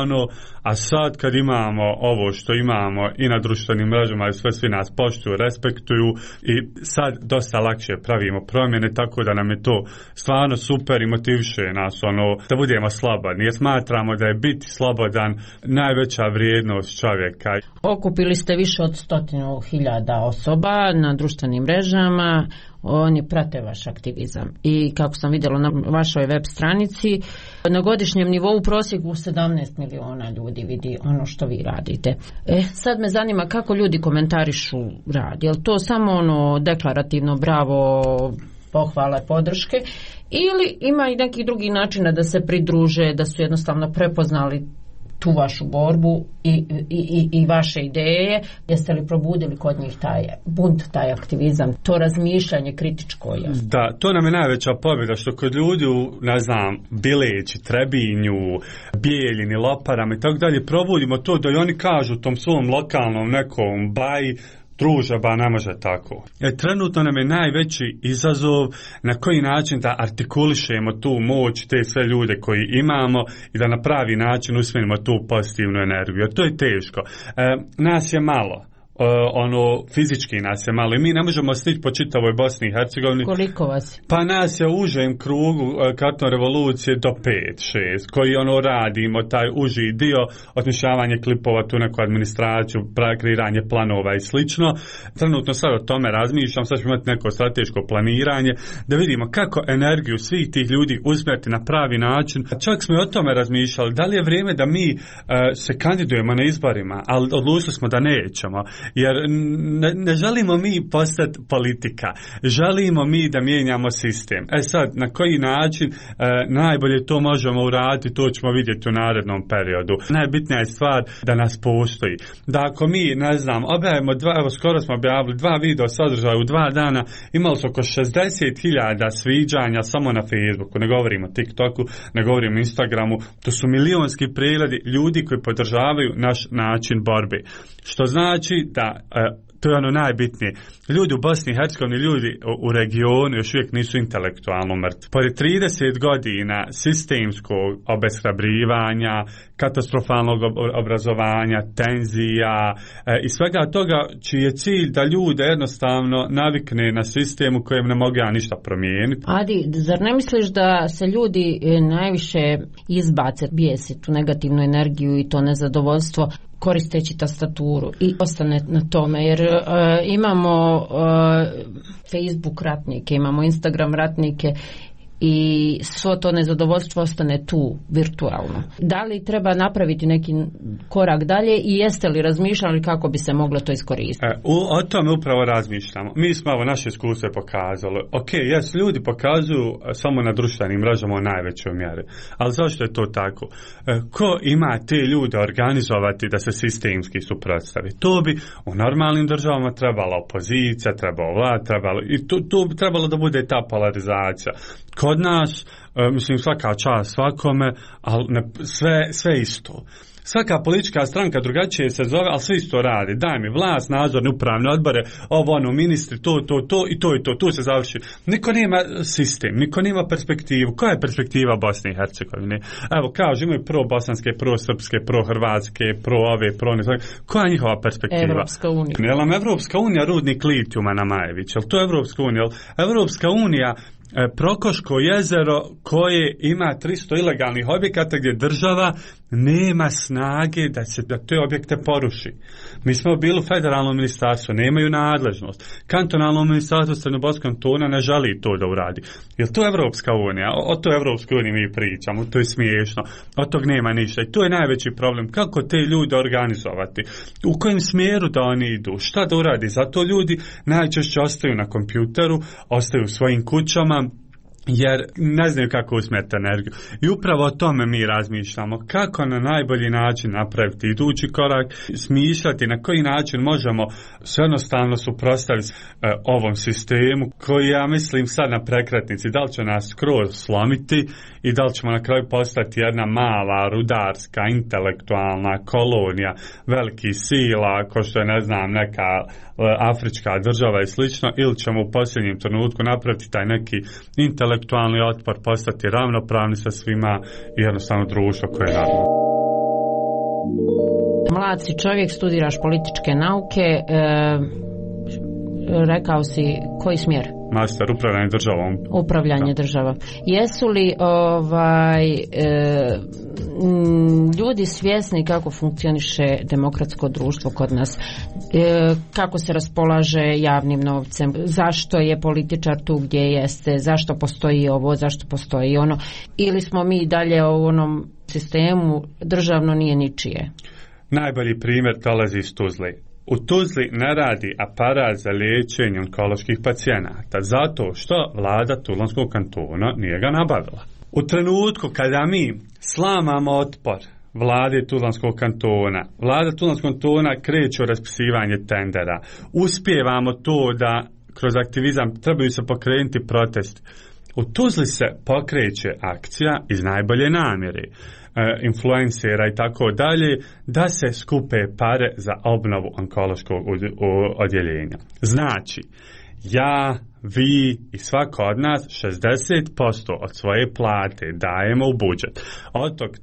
a sad kad imamo ovo što imamo i na društvenim mrežama i svi nas poštuju, respektuju i sad dosta lakše pravimo promjene, tako da nam je to stvarno super i motiviše nas da budemo slobodni, jer smatramo da je biti slobodan najveća vrijednost čovjeka. Okupili ste više od 100.000 osoba na društvenim mrežama, oni prate vaš aktivizam i kako sam vidjela na vašoj web stranici, na godišnjem nivou u prosjeku 17 miliona ljudi vidi ono što vi radite. Sad me zanima kako ljudi komentarišu rad, je li to samo deklarativno bravo, pohvale, podrške, ili ima i nekih drugih načina da se pridruže, da su jednostavno prepoznali tu vašu borbu i vaše ideje? Jeste li probudili kod njih taj bunt, taj aktivizam, to razmišljanje kritičko? Da, to nam je najveća pobjeda, što kod ljudi Bileći, Trebinju, Bijeljini, Loparama i tako dalje, probudimo to da i oni kažu tom svom lokalnom nekom baji, druže, ne može tako. Trenutno nam je najveći izazov na koji način da artikulišemo tu moć, te sve ljude koji imamo i da na pravi način usmjerimo tu pozitivnu energiju. To je teško. Nas je malo. Fizički nas je malo i mi ne možemo stići po čitavoj Bosni i Hercegovini. Koliko vas? Pa nas je u užem krugu karton revolucije do 5-6 koji radimo taj uži dio, osmišljavanje klipova, tu neku administraciju, kreiranje planova i slično. Trenutno sad o tome razmišljam, sad ćemo imati neko strateško planiranje da vidimo kako energiju svih tih ljudi usmjeriti na pravi način. Čak smo i o tome razmišljali, da li je vrijeme da mi se kandidujemo na izborima, ali odlučili smo da nećemo. Jer ne želimo mi postati politika, želimo mi da mijenjamo sistem. Sad, na koji način najbolje to možemo uraditi, to ćemo vidjeti u narednom periodu. Najbitnija je stvar da nas postoji. Da ako mi, objavimo skoro smo objavili 2 video sadržaja u 2 dana, imali su oko 60.000 sviđanja samo na Facebooku, ne govorimo o TikToku, ne govorimo o Instagramu, to su milionski pregledi ljudi koji podržavaju naš način borbe. Što znači da to je najbitnije. Ljudi u Bosni i Hercegovini, ljudi u regionu još uvijek nisu intelektualno mrtvi. Pored 30 godina sistemskog obeshrabrivanja, katastrofalnog obrazovanja, tenzija i svega toga čiji je cilj da ljude jednostavno navikne na sistem u kojem ne mogu ništa promijeniti. Adi, zar ne misliš da se ljudi najviše izbace, bijesi tu negativnu energiju i to nezadovoljstvo koristeći tastaturu i ostane na tome, jer imamo Facebook ratnike, imamo Instagram ratnike i svo to nezadovoljstvo ostane tu virtualno. Da li treba napraviti neki korak dalje i jeste li razmišljali kako bi se moglo to iskoristiti? O tome upravo razmišljamo. Mi smo naše iskustvo pokazali. Ljudi pokazuju samo na društvenim mrežama u najvećoj mjeri. Ali zašto je to tako? Ko ima te ljude organizovati da se sistemski suprotstavi? To bi u normalnim državama trebala opozicija, trebala vlada, to bi trebalo da bude ta polarizacija. Kod nas, svaka čast svakome, ali sve isto. Svaka politička stranka drugačije se zove, ali sve isto radi. Daj mi vlast, nadzorne upravne odbore, ministri, to i to, tu se završi. Niko nema sistem, niko nema perspektivu. Koja je perspektiva Bosne i Hercegovine? Evo, kažu, imaju pro-bosanske, pro-srpske, pro-hrvatske, pro-ove, pro-ne. Koja je njihova perspektiva? Evropska unija. Jel nam Evropska unija rudnik litijuma na Majević? Jel to Evropska unija? Evropska unija Prokoško jezero koje ima 300 ilegalnih objekata gdje država nema snage da te objekte poruši. Mi smo bili u federalnom ministarstvu, nemaju nadležnost. Kantonalno ministarstvo Crnogorskog kantona ne želi to da uradi. Jel to Evropska unija? O toj Evropskoj uniji mi pričamo, to je smiješno. Od tog nema ništa. I to je najveći problem. Kako te ljude organizovati? U kojem smjeru da oni idu? Šta da uradi? Zato ljudi najčešće ostaju na kompjuteru, ostaju u svojim kućama, jer ne znaju kako usmjeriti energiju. I upravo o tome mi razmišljamo, kako na najbolji način napraviti idući korak, smišljati na koji način možemo se jednostavno suprotstaviti ovom sistemu koji, ja mislim, sad na prekretnici, da li će nas skroz slomiti i da li ćemo na kraju postati jedna mala rudarska, intelektualna kolonija velikih sila, ko što je, ne znam, neka afrička država i slično, ili ćemo u posljednjem trenutku napraviti taj neki intelektualni otpor, postati ravnopravni sa svima i jednostavno društvo koje je radno. Mlad si čovjek, studiraš političke nauke, rekao si koji smjer? Master, upravljanje državom. Upravljanje državom. Jesu li ljudi svjesni kako funkcioniše demokratsko društvo kod nas? Kako se raspolaže javnim novcem? Zašto je političar tu gdje jeste? Zašto postoji ovo? Zašto postoji ono? Ili smo mi dalje u onom sistemu državno nije ničije? Najbolji primjer dolazi iz Tuzle. U Tuzli ne radi aparat za liječenje onkoloških pacijenata zato što vlada Tuzlanskog kantona nije ga nabavila. U trenutku kada mi slamamo otpor vlade Tuzlanskog kantona, vlada Tuzlanskog kantona kreće u raspisivanje tendera, uspijevamo to da kroz aktivizam trebaju se pokrenuti protesti. U Tuzli se pokreće akcija iz najbolje namjere, influencera i tako dalje, da se skupe pare za obnovu onkološkog odjeljenja. Znači, ja, vi i svako od nas 60% od svoje plate dajemo u budžet. Od tog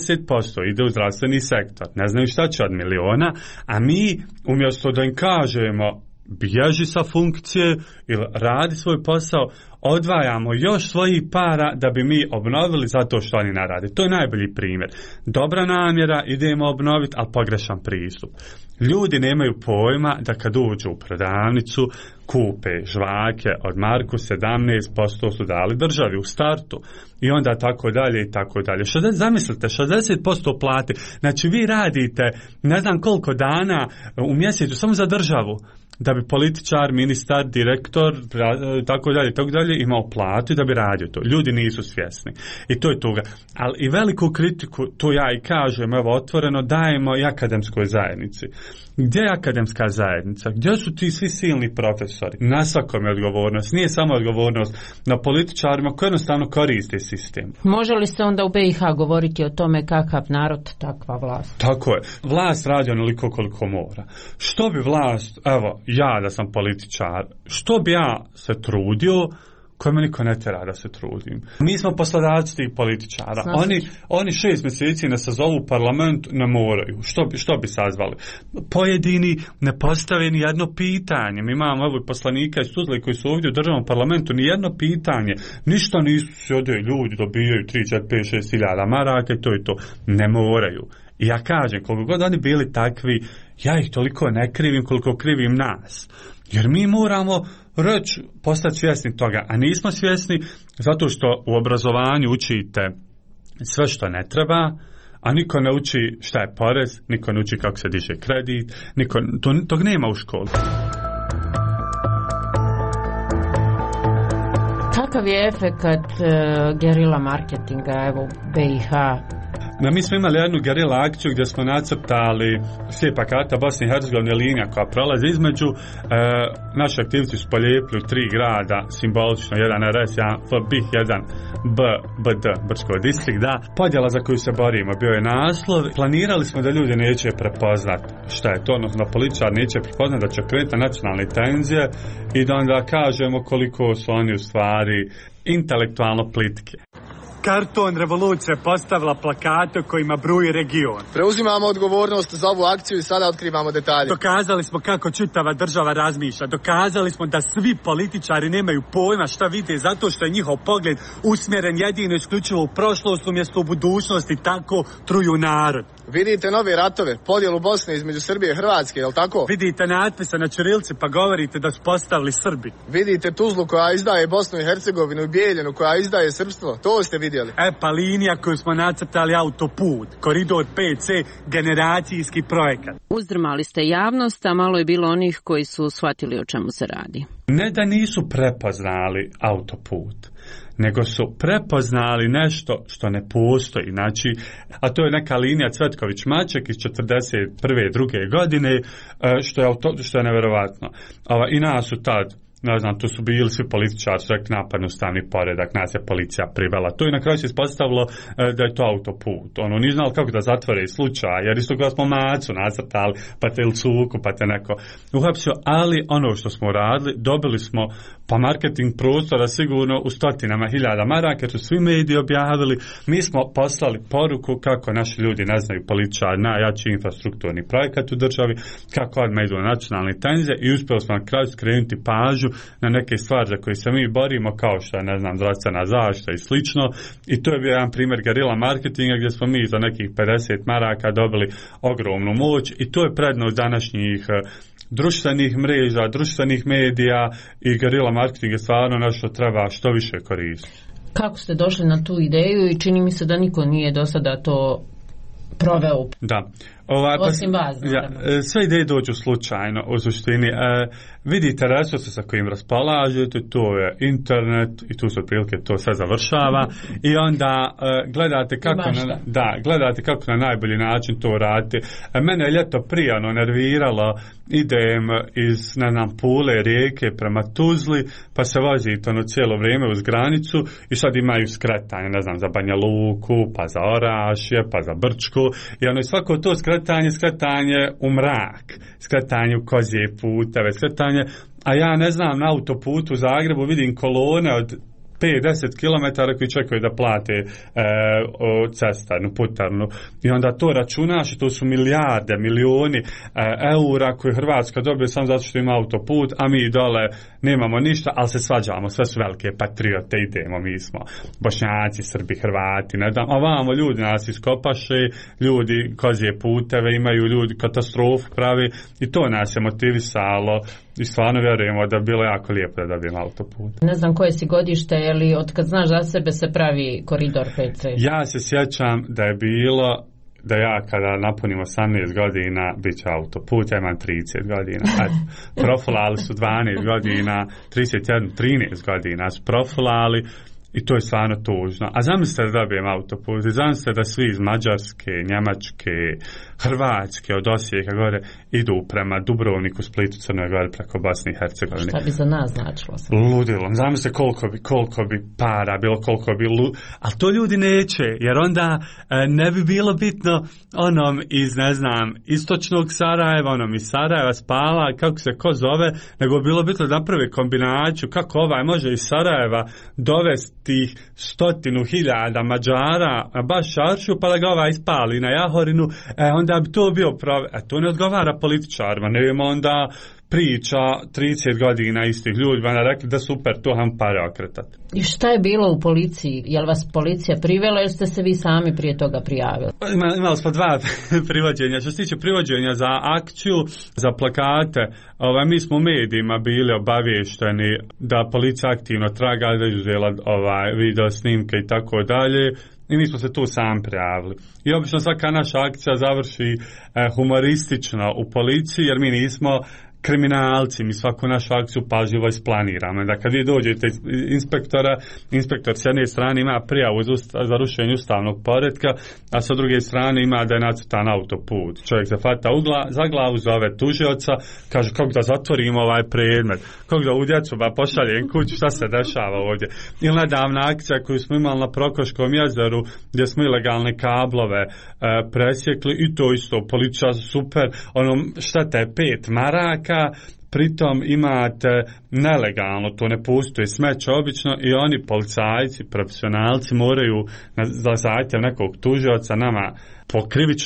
30% ide u zdravstveni sektor. Ne znaju šta će od miliona, a mi umjesto da im kažemo bježi sa funkcije ili radi svoj posao, odvajamo još svojih para da bi mi obnovili zato što oni ne rade. To je najbolji primjer. Dobra namjera, idemo obnoviti, ali pogrešan pristup. Ljudi nemaju pojma da kad uđu u prodavnicu, kupe žvake od marku, 17% su dali državi u startu. I onda tako dalje i tako dalje. Zamislite, 60% plate. Znači vi radite ne znam koliko dana u mjesecu samo za državu, da bi političar, ministar, direktor, tako dalje imao platu i da bi radio to. Ljudi nisu svjesni. I to je tuga. Ali i veliku kritiku, to ja i kažem, evo otvoreno, dajemo i akademskoj zajednici. Gdje je akademska zajednica? Gdje su ti svi silni profesori? Na svakom je odgovornost. Nije samo odgovornost na političarima koji jednostavno koriste sistem. Može li se onda u BiH govoriti o tome kakav narod, takva vlast? Tako je. Vlast radi onoliko koliko mora. Što bi vlast, evo, ja da sam političar, što bi ja se trudio, koje me niko ne tjera da se trudim. Mi smo poslodavci tih političara. Oni 6 mjeseci ne sazovu parlament, ne moraju. Što bi sazvali? Pojedini ne postave ni jedno pitanje. Mi imamo evo poslanika iz Tuzle koji su ovdje u državnom parlamentu, ni jedno pitanje. Ništa nisu se ovdje ljudi dobijaju 3, 4, 5, 6 hiljada maraka i to i to. Ne moraju. I ja kažem, koliko god oni bili takvi, ja ih toliko ne krivim koliko krivim nas. Jer mi moramo reći, postati svjesni toga, a nismo svjesni zato što u obrazovanju učite sve što ne treba, a niko ne uči šta je porez, niko ne uči kako se diže kredit, tog nema u školi. Kakav je efekt gerila marketinga evo u BiH? Mi smo imali jednu gerila akciju gdje smo nacrtali slijepa karta Bosne i Hercegovine, linija koja prolazi između. Naši aktivci su polijepili 3 grada, simbolično, jedan RS, jedan BiH, jedan BD, Brčko distrikt, da. Podjela za koju se borimo bio je naslov. Planirali smo da ljudi neće prepoznati šta je to, odnosno da političar neće prepoznati, da će krenuti nacionalne tenzije i da onda kažemo koliko su oni u stvari intelektualno plitki. Karton revolucija je postavila plakate kojima bruji region. Preuzimamo odgovornost za ovu akciju i sada otkrivamo detalje. Dokazali smo kako čitava država razmišlja. Dokazali smo da svi političari nemaju pojma šta vide zato što je njihov pogled usmjeren jedino isključivo u prošlost umjesto u budućnosti, tako truju narod. Vidite nove ratove, podjelu Bosne između Srbije i Hrvatske, je li tako? Vidite natpise na ćirilci pa govorite da su postavili Srbi. Vidite Tuzlu koja izdaje Bosnu i Hercegovinu i Bijeljinu koja izdaje srpstvo, to ste vidjeli. Pa linija koju smo nacrtali autoput, koridor 5C, generacijski projekat. Uzdrmali ste javnost, a malo je bilo onih koji su shvatili o čemu se radi. ne da nisu prepoznali autoput, nego su prepoznali nešto što ne postoji, znači, a to je neka linija Cvetković-Maček iz 41. druge godine, što je nevjerovatno. I nas su tad, ne znam, tu su bili svi političari, su rekli napad na ustavni poredak, nas je policija privela. To je na kraju se ispostavilo da je to autoput. Nije znali kako da zatvore slučaj, jer isto kada smo macu nacrtali, pa te ili cuku, pa te neko uhapsio, ali ono što smo radili, dobili smo pa marketing prostora sigurno u stotinama hiljada maraka, jer su svi mediji objavili, mi smo poslali poruku kako naši ljudi ne znaju političari najjači infrastrukturni projekat u državi, kako odmah idu na nacionalne tenzije i uspjeli smo na kraju skrenuti pažnju na neke stvari za koje se mi borimo, kao što je, ne znam, zdravstvena zaštita i slično. I to je bio jedan primjer gerila marketinga gdje smo mi za nekih 50 maraka dobili ogromnu moć i to je prednost današnjih društvenih mreža, društvenih medija i gerila marketing je stvarno nešto treba što više koristiti. Kako ste došli na tu ideju i čini mi se da niko nije do sada to proveo? Da. Osim vas. Sve ideje dođu slučajno u suštini. Vidite resurse sa kojim raspolažete, to je internet i tu se otprilike to sve završava i onda gledate kako na najbolji način to radite. Mene je ljeto prije nerviralo, idem iz, ne znam, Pule, Rijeke prema Tuzli, pa se vozite cijelo vrijeme uz granicu i sad imaju skretanje, ne znam, za Banja Luku, pa za Orašje, pa za Brčku i svako to skretanje u mrak, skretanje u kozje puteve, skretanje, a ja ne znam, na autoputu u Zagrebu vidim kolone od 5-10 km koji čekaju da plate cestarnu, putarnu i onda to računaš i to su milijarde, milioni eura koje Hrvatska dobije samo zato što ima autoput, a mi dole nemamo ništa, ali se svađamo, sve su velike patriote, idemo, mi smo Bošnjaci, Srbi, Hrvati, ne znam, ovamo ljudi nas iskopaše, ljudi kozje puteve imaju, ljudi katastrofu pravi i to nas je motivisalo i stvarno vjerujemo da bi bilo jako lijepo da dobijemo autoput. Ne znam koje si godište, je li od kad znaš za sebe se pravi koridor 5C? Ja se sjećam da je bilo da ja kada napunim 18 godina bit će autoput, ja imam 30 godina. Profilali su 12 godina, 13 godina su profilali i to je stvarno tužno. A zamislite da dobijem autoput i zamislite da svi iz Mađarske, Njemačke, Hrvatske, od Osijeka gore idu prema Dubrovniku, Splitu, Crnoj Gori preko Bosne i Hercegovine. Šta bi za nas značilo? Ludilo. Zamislite koliko bi para bilo, ali to ljudi neće, jer onda ne bi bilo bitno onom iz, ne znam, istočnog Sarajeva, onom iz Sarajeva Spala, kako se ko zove, nego bi bilo bitno da napravi kombinaciju kako ovaj može iz Sarajeva dovesti tih 100.000 Mađara baš šaršu pa da ga ovaj ispali na Jahorinu, onda bi to bio to ne odgovara političarima, ne imamo onda priča 30 godina istih ljudi, onda rekli da super, to ham pare okretati. I šta je bilo u policiji? Je li vas policija privela ili ste se vi sami prije toga prijavili? Imali smo 2 privođenja. Što se tiče privođenja za akciju, za plakate, mi smo u medijima bili obavješteni da policija aktivno traga, da je uzela video snimke i tako dalje. I mi smo se tu sam prijavili. I obično svaka naša akcija završi humoristično u policiji, jer mi nismo kriminalci, mi svaku našu akciju pažljivo isplaniramo. Da kad vi dođete inspektor s jedne strane ima prijavu za rušenje ustavnog poretka, a sa druge strane ima da je nacrtan autoput. Čovjek se hvata za glavu, zove tužioca, kaže kako da zatvorimo ovaj predmet, kako da u djecu pošaljem kuću, šta se dešava ovdje. Ili nedavna akcija koju smo imali na Prokoškom jezeru, gdje smo ilegalne kablove presjekli i to isto, policija super, šteta je 5 maraka, pritom imate nelegalno, to ne postoji smeće obično i oni policajci, profesionalci moraju za zahtjev nekog tužioca nama po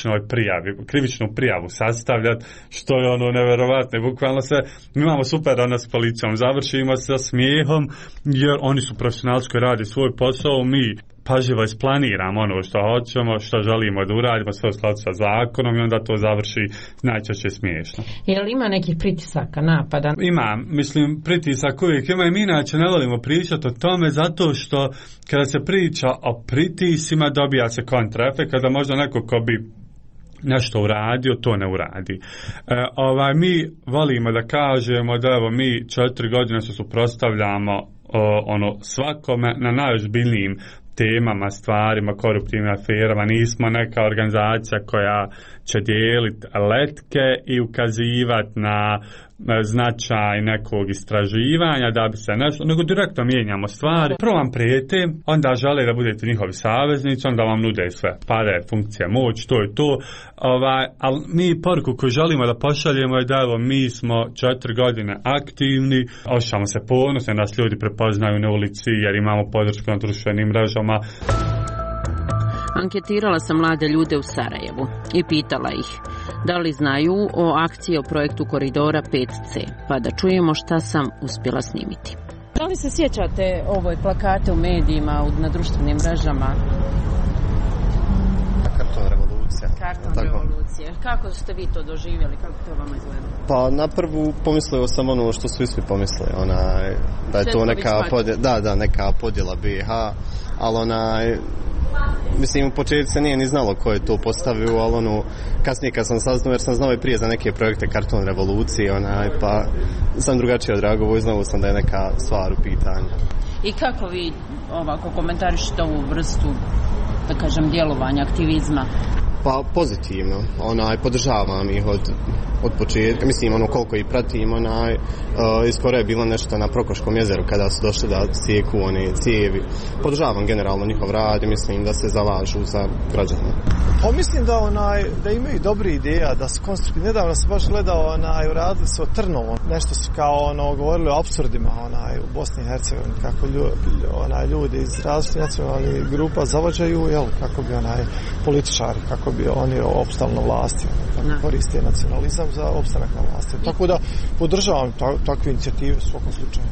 krivičnu prijavu sastavljati, što je nevjerovatno. Bukvalno mi imamo super s policijom, završimo sa smijehom jer oni su profesionalci koji radi svoj posao, mi pažljivo isplaniramo ono što hoćemo, što želimo da uradimo, sve u skladu sa zakonom i onda to završi najčešće smiješno. Je li ima nekih pritisaka, napada? Ima, pritisak uvijek ima i mi inače ne volimo pričati o tome zato što kada se priča o pritisima dobija se kontraefekt, kada možda neko ko bi nešto uradio, to ne uradi. Mi volimo da kažemo da evo mi 4 godine se suprotstavljamo svakome na najozbiljnijim temama, stvarima, koruptivnim aferama. Nismo neka organizacija koja će dijeliti letke i ukazivati na značaj nekog istraživanja da bi se nešto, nego direktno mijenjamo stvari. Prvo vam prijete, onda žele da budete njihovi saveznici, onda vam nude sve pare, funkcije, moć, to je to. Ali mi poruku koju želimo da pošaljemo je da evo mi smo 4 godine aktivni, osjećamo se ponosno, nas ljudi prepoznaju na ulici jer imamo podršku na društvenim mrežama. Anketirala sam mlade ljude u Sarajevu i pitala ih da li znaju o akciji o projektu Koridora 5C, pa da čujemo šta sam uspjela snimiti. Da li se sjećate ovoj plakate u medijima, na društvenim mrežama? Karton revolucija. Revolucije. Kako ste vi to doživjeli? Kako to vama izgleda? Pa na prvu pomislio sam ono što su svi pomislili, da je to neka podjela, neka podjela BiH, ali mislim, u početku se nije ni znalo ko je to postavio, ali kasnije kad sam saznao, jer sam znao i prije za neke projekte Karton revolucije, pa sam drugačije odreagovao i znao sam da je neka stvar u pitanju. I kako vi ovako komentarišete ovu vrstu, da kažem, djelovanja, aktivizma? Pa pozitivno, podržavam ih od početka, mislim koliko ih pratim, iskoro je bilo nešto na Prokoškom jezeru kada su došli da sjeku one cijevi. Podržavam generalno njihov rad i mislim da se zalažu za građane. Pa mislim da imaju dobri ideja, da su konstruktivni. Nedavno sam baš gledao, uradili su o Trnovom, nešto su kao govorili o apsurdima u Bosni i Hercegovini, kako ljudi iz različitih nacionalnih grupa zavađaju, kako bi političari, kako bi oni opstali na vlasti, kako koriste nacionalizam za opstanak na vlasti. Tako da podržavam takve inicijative u svakom slučaju.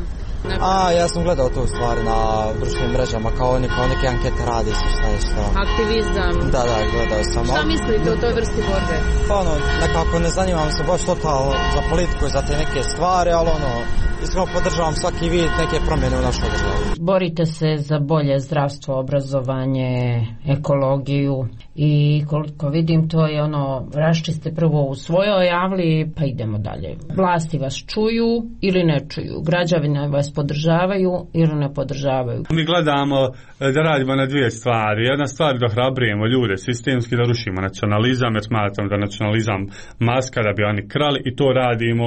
Ja sam gledao to stvari na društvenim mrežama, kao neke ankete radi su šta. Aktivizam. Da, gledao sam. Šta mislite o toj vrsti borbe? Pa nekako ne zanimam se baš totalno za politiku i za te neke stvari, ali iskreno podržavam svaki vid neke promjene u našoj državi. Borite se za bolje zdravstvo, obrazovanje, ekologiju i koliko vidim to je raščiste prvo u svojoj javli pa idemo dalje. Vlasti vas čuju ili ne čuju, građani vas podržavaju ili ne podržavaju. Mi gledamo da radimo na dvije stvari. Jedna stvar da ohrabrijemo ljude sistemski, da rušimo nacionalizam, jer smatram da nacionalizam maska da bi oni krali i to radimo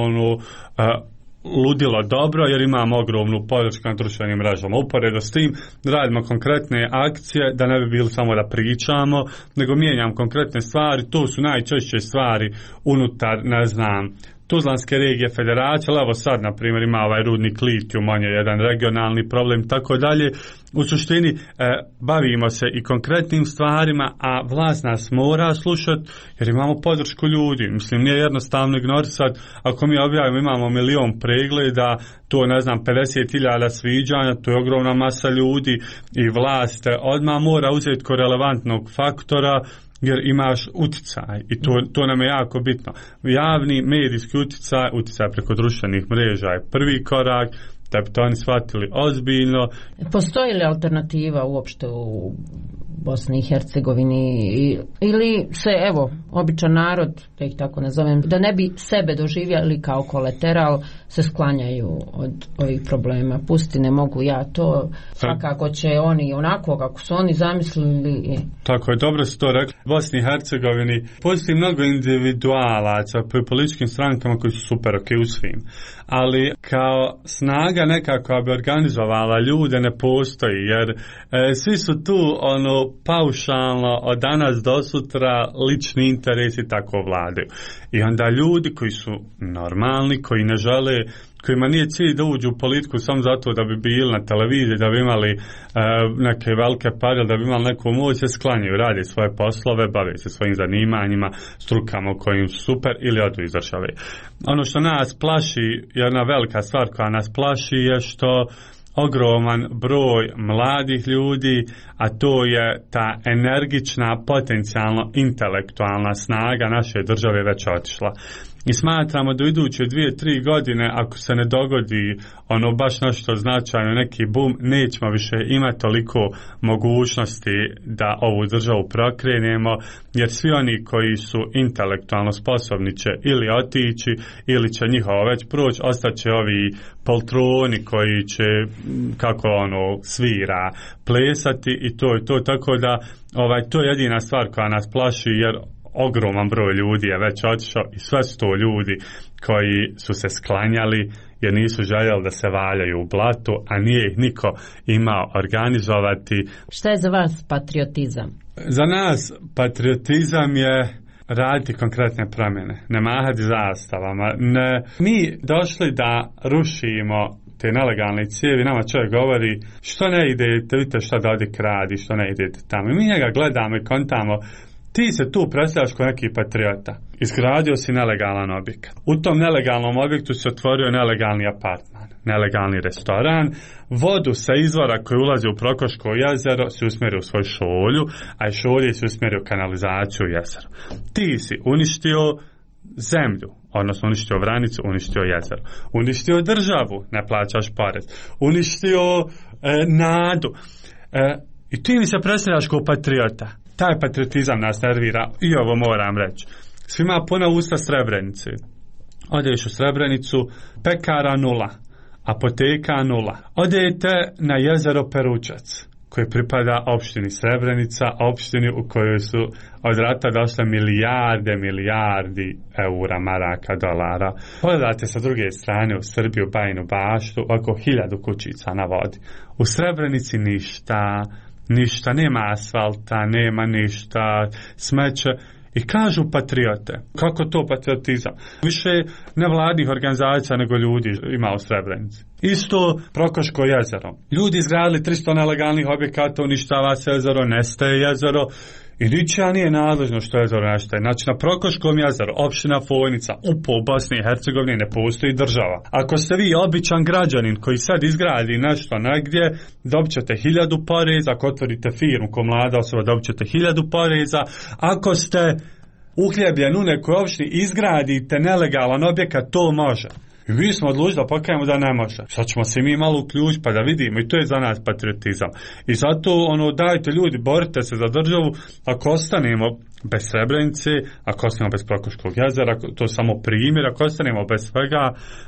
ludilo dobro jer imamo ogromnu podršku na društvenim mrežama. Uporedo s tim radimo konkretne akcije da ne bi bili samo da pričamo, nego mijenjam konkretne stvari. To su najčešće stvari unutar, Tuzlanske regije federacije, ali evo sad, na primjer, ima ovaj rudnik litijum, on je jedan regionalni problem, tako dalje. U suštini, bavimo se i konkretnim stvarima, a vlast nas mora slušati, jer imamo podršku ljudi. Mislim, nije jednostavno ignorisati, ako mi objavimo, imamo 1 milion pregleda, to 50.000 sviđanja, to je ogromna masa ljudi i vlast odmah mora uzeti ko relevantnog faktora, jer imaš utjecaj i to nam je jako bitno. Javni medijski utjecaj preko društvenih mreža je prvi korak da bi to oni shvatili ozbiljno. Postoji li alternativa uopšte u Bosni i Hercegovini ili se, običan narod, da ih tako nazovem, da ne bi sebe doživjeli kao kolateral, se sklanjaju od ovih problema. Pusti, ne mogu ja to, svakako će oni onako kako su oni zamislili. Tako je, dobro su to rekli. U Bosni i Hercegovini postoji mnogo individualaca po političkim strankama koji su super u svim. Ali kao snaga nekako bi organizovala ljude ne postoji, jer svi su tu paušalno od danas do sutra lični interesi tako vladaju. I onda ljudi koji su normalni, koji ne žele, kojima nije cilj da uđu u politiku samo zato da bi bili na televiziji, da bi imali neke velike pare, da bi imali neku moć, se sklanjaju, radi svoje poslove, bave se svojim zanimanjima, strukama u kojim su super ili odu iz države. Ono što nas plaši, jedna velika stvar koja nas plaši je što ogroman broj mladih ljudi, a to je ta energična, potencijalno intelektualna snaga naše države već otišla. I smatramo da u iduće 2-3 godine, ako se ne dogodi ono baš nešto značajno, neki boom, nećemo više imati toliko mogućnosti da ovu državu prokrenemo, jer svi oni koji su intelektualno sposobni će ili otići, ili će njihovo već proći, ostaće ovi poltroni koji će, kako ono svira, plesati i to je to, tako da to je jedina stvar koja nas plaši, jer ogroman broj ljudi je već otišao i sve su to ljudi koji su se sklanjali jer nisu željeli da se valjaju u blatu, a nije ih niko imao organizovati. Šta je za vas patriotizam? Za nas patriotizam je raditi konkretne promjene, ne mahati zastavama. Mi došli da rušimo te nelegalne cijevi, nama čovjek govori što ne idete, vidite šta Dodik radi, što ne idete tamo. I mi njega gledamo i kontamo, ti se tu predstavljaš kao neki patriota. Izgradio si nelegalan objekat. U tom nelegalnom objektu se otvorio nelegalni apartman, nelegalni restoran. Vodu sa izvora koji ulazi u Prokoško jezero si usmjerio u svoju šolju, a i šolje si usmjerio u kanalizaciju u jezeru. Ti si uništio zemlju, odnosno uništio Vranicu, uništio jezero. Uništio državu, ne plaćaš porez. Uništio nadu. I ti mi se predstavljaš kao patriota. Taj patriotizam nas nervira i ovo moram reći. Svima puna usta Srebrenice. Odeš u Srebrenicu, pekara 0, apoteka 0. Odete na jezero Peručac, koje pripada opštini Srebrenica, opštini u kojoj su od rata došle milijardi eura, maraka, dolara. Pogledate sa druge strane u Srbiju, Bajinu Baštu, oko 1000 kućica na vodi. U Srebrenici ništa, nema asfalta, nema ništa, smeće. I kažu patriote. Kako to patriotizam? Više nevladnih organizacija nego ljudi ima u Srebrenici. Isto Prokoško jezero. Ljudi izgradili 300 nelegalnih objekata, uništava se jezero, nestaje jezero. I ničija nije nadležno što jezero nestaje. Znači na Prokoškom jezeru, opština Fojnica, u Bosni i Hercegovini ne postoji država. Ako ste vi običan građanin koji sad izgradi nešto negdje, dobit ćete 1000 poreza. Ako otvorite firmu ko mlada osoba, dobit ćete 1000 poreza. Ako ste uhljebljen u nekoj opštini, izgradite nelegalan objekat, to može. I mi smo odlučili da pokajemo da ne može. Sad ćemo se mi malo uključiti pa da vidimo, i to je za nas patriotizam. I zato dajte ljudi, borite se za državu. Ako ostanemo bez Srebrenice, ako ostanemo bez Prokoškog jezera, to je samo primjer, ako ostanemo bez svega,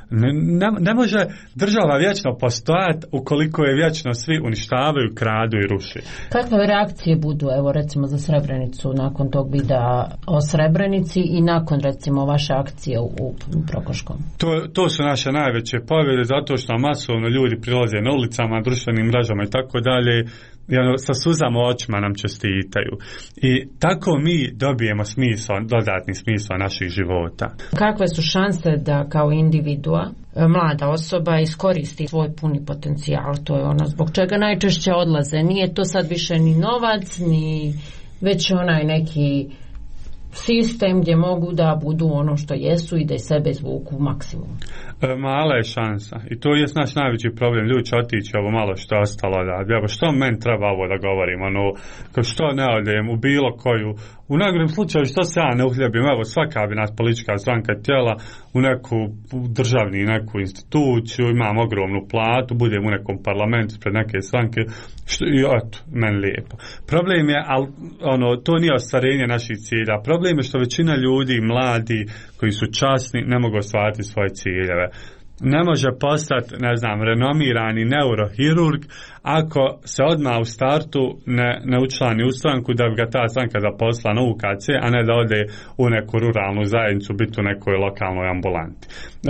ne može država vječno postojati ukoliko je vječno svi uništavaju, kradu i ruši. Kakve reakcije budu, evo recimo za Srebrenicu, nakon tog videa o Srebrenici i nakon recimo vaše akcije u Prokoškom? To su naše najveće pobjede, zato što masovno ljudi prilaze na ulicama, društvenim mrežama i tako dalje, sa suzama očima nam čestitaju. I tako mi dobijemo dodatni smisao naših života. Kakve su šanse da kao individua, mlada osoba, iskoristi svoj puni potencijal? To je ono zbog čega najčešće odlaze. Nije to sad više ni novac, ni već onaj neki sistem gdje mogu da budu ono što jesu i da iz sebe izvuku maksimum. Mala je šansa i to je naš najveći problem. Ljudi će otići ovo malo što je ostalo da. Evo što meni treba ovo da govorim, što ne odem u bilo koju. U najgorem slučaju što se ja ne uhljebim, evo svaka bi nas politička stranka tijela u neku neku instituciju, imam ogromnu platu, budem u nekom parlamentu pred neke stranke i eto, meni lijepo. Problem je, to nije ostvarenje naših cilja. Problem je što većina ljudi, mladi, koji su časni, ne mogu ostvariti svoje ciljeve. Ne može postati, renomirani neurohirurg ako se odmah u startu ne učlani u stranku da bi ga ta stranka zaposlila na UKC, a ne da ode u neku ruralnu zajednicu, biti u nekoj lokalnoj ambulanti.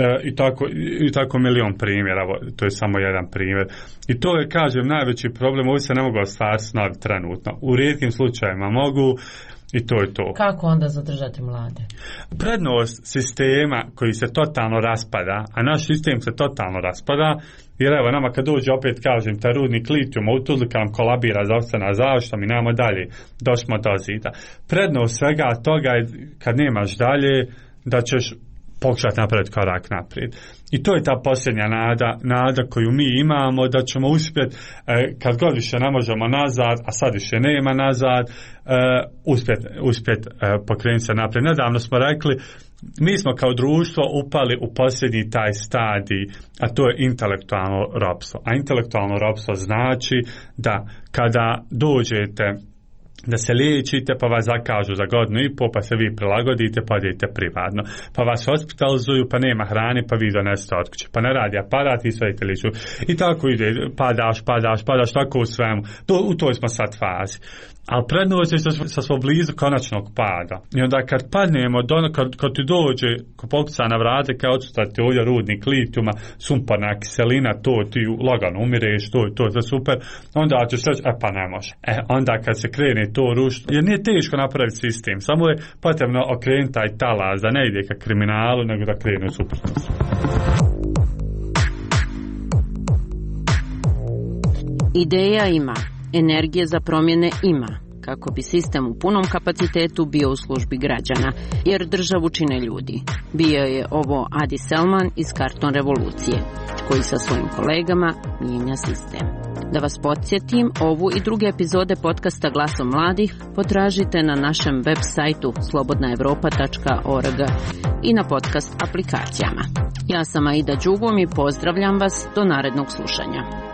I tako milion primjera, to je samo jedan primjer. I to je, kažem, najveći problem, ovi se ne mogu ostvariti trenutno. U rijetkim slučajevima mogu, i to je to. Kako onda zadržati mlade? Prednost sistema koji se totalno raspada, a naš sistem se totalno raspada, jer evo nama kad dođe, opet kažem, taj rudnik litijuma u Tuzli, kad nam kolabira zdravstvena zaštita, mi nemamo dalje, došmo do zida. Prednost svega toga je kad nemaš dalje, da ćeš pokušati napraviti korak naprijed. I to je ta posljednja nada koju mi imamo, da ćemo uspjeti, kad god više ne možemo nazad, a sad više nema nazad, uspjet pokrenuti se naprijed. Nedavno smo rekli, mi smo kao društvo upali u posljednji taj stadij, a to je intelektualno ropstvo. A intelektualno ropstvo znači da kada dođete da se liječite, pa vas zakažu za godinu i pol, pa se vi prilagodite, pa idete privatno. Pa vas hospitalizuju, pa nema hrane, pa vi donesete od kuće. Pa ne radi aparat i sve liču. I tako ide, padaš, tako u svemu. U toj smo sad fazi. Ali prednost je sa smo blizu konačnog pada. I onda kad padnemo, kad ti dođe, ko pokuca na vrate, kao odstati ovdje rudnik litijuma, sumporna kiselina, to ti lagano umireš, to je super, onda ćeš reći, pa ne može. Onda kad se krene to rušiti, jer nije teško napraviti sistem, samo je potrebno okrenuti taj talas, da ne ide ka kriminalu, nego da krene u suprotnost. Ideja ima. Energije za promjene ima, kako bi sistem u punom kapacitetu bio u službi građana, jer državu čine ljudi. Bio je ovo Adi Selman iz Karton revolucije, koji sa svojim kolegama mijenja sistem. Da vas podsjetim, ovu i druge epizode podcasta Glasom mladih potražite na našem web sajtu slobodnaevropa.org i na podcast aplikacijama. Ja sam Aida Đugum i pozdravljam vas do narednog slušanja.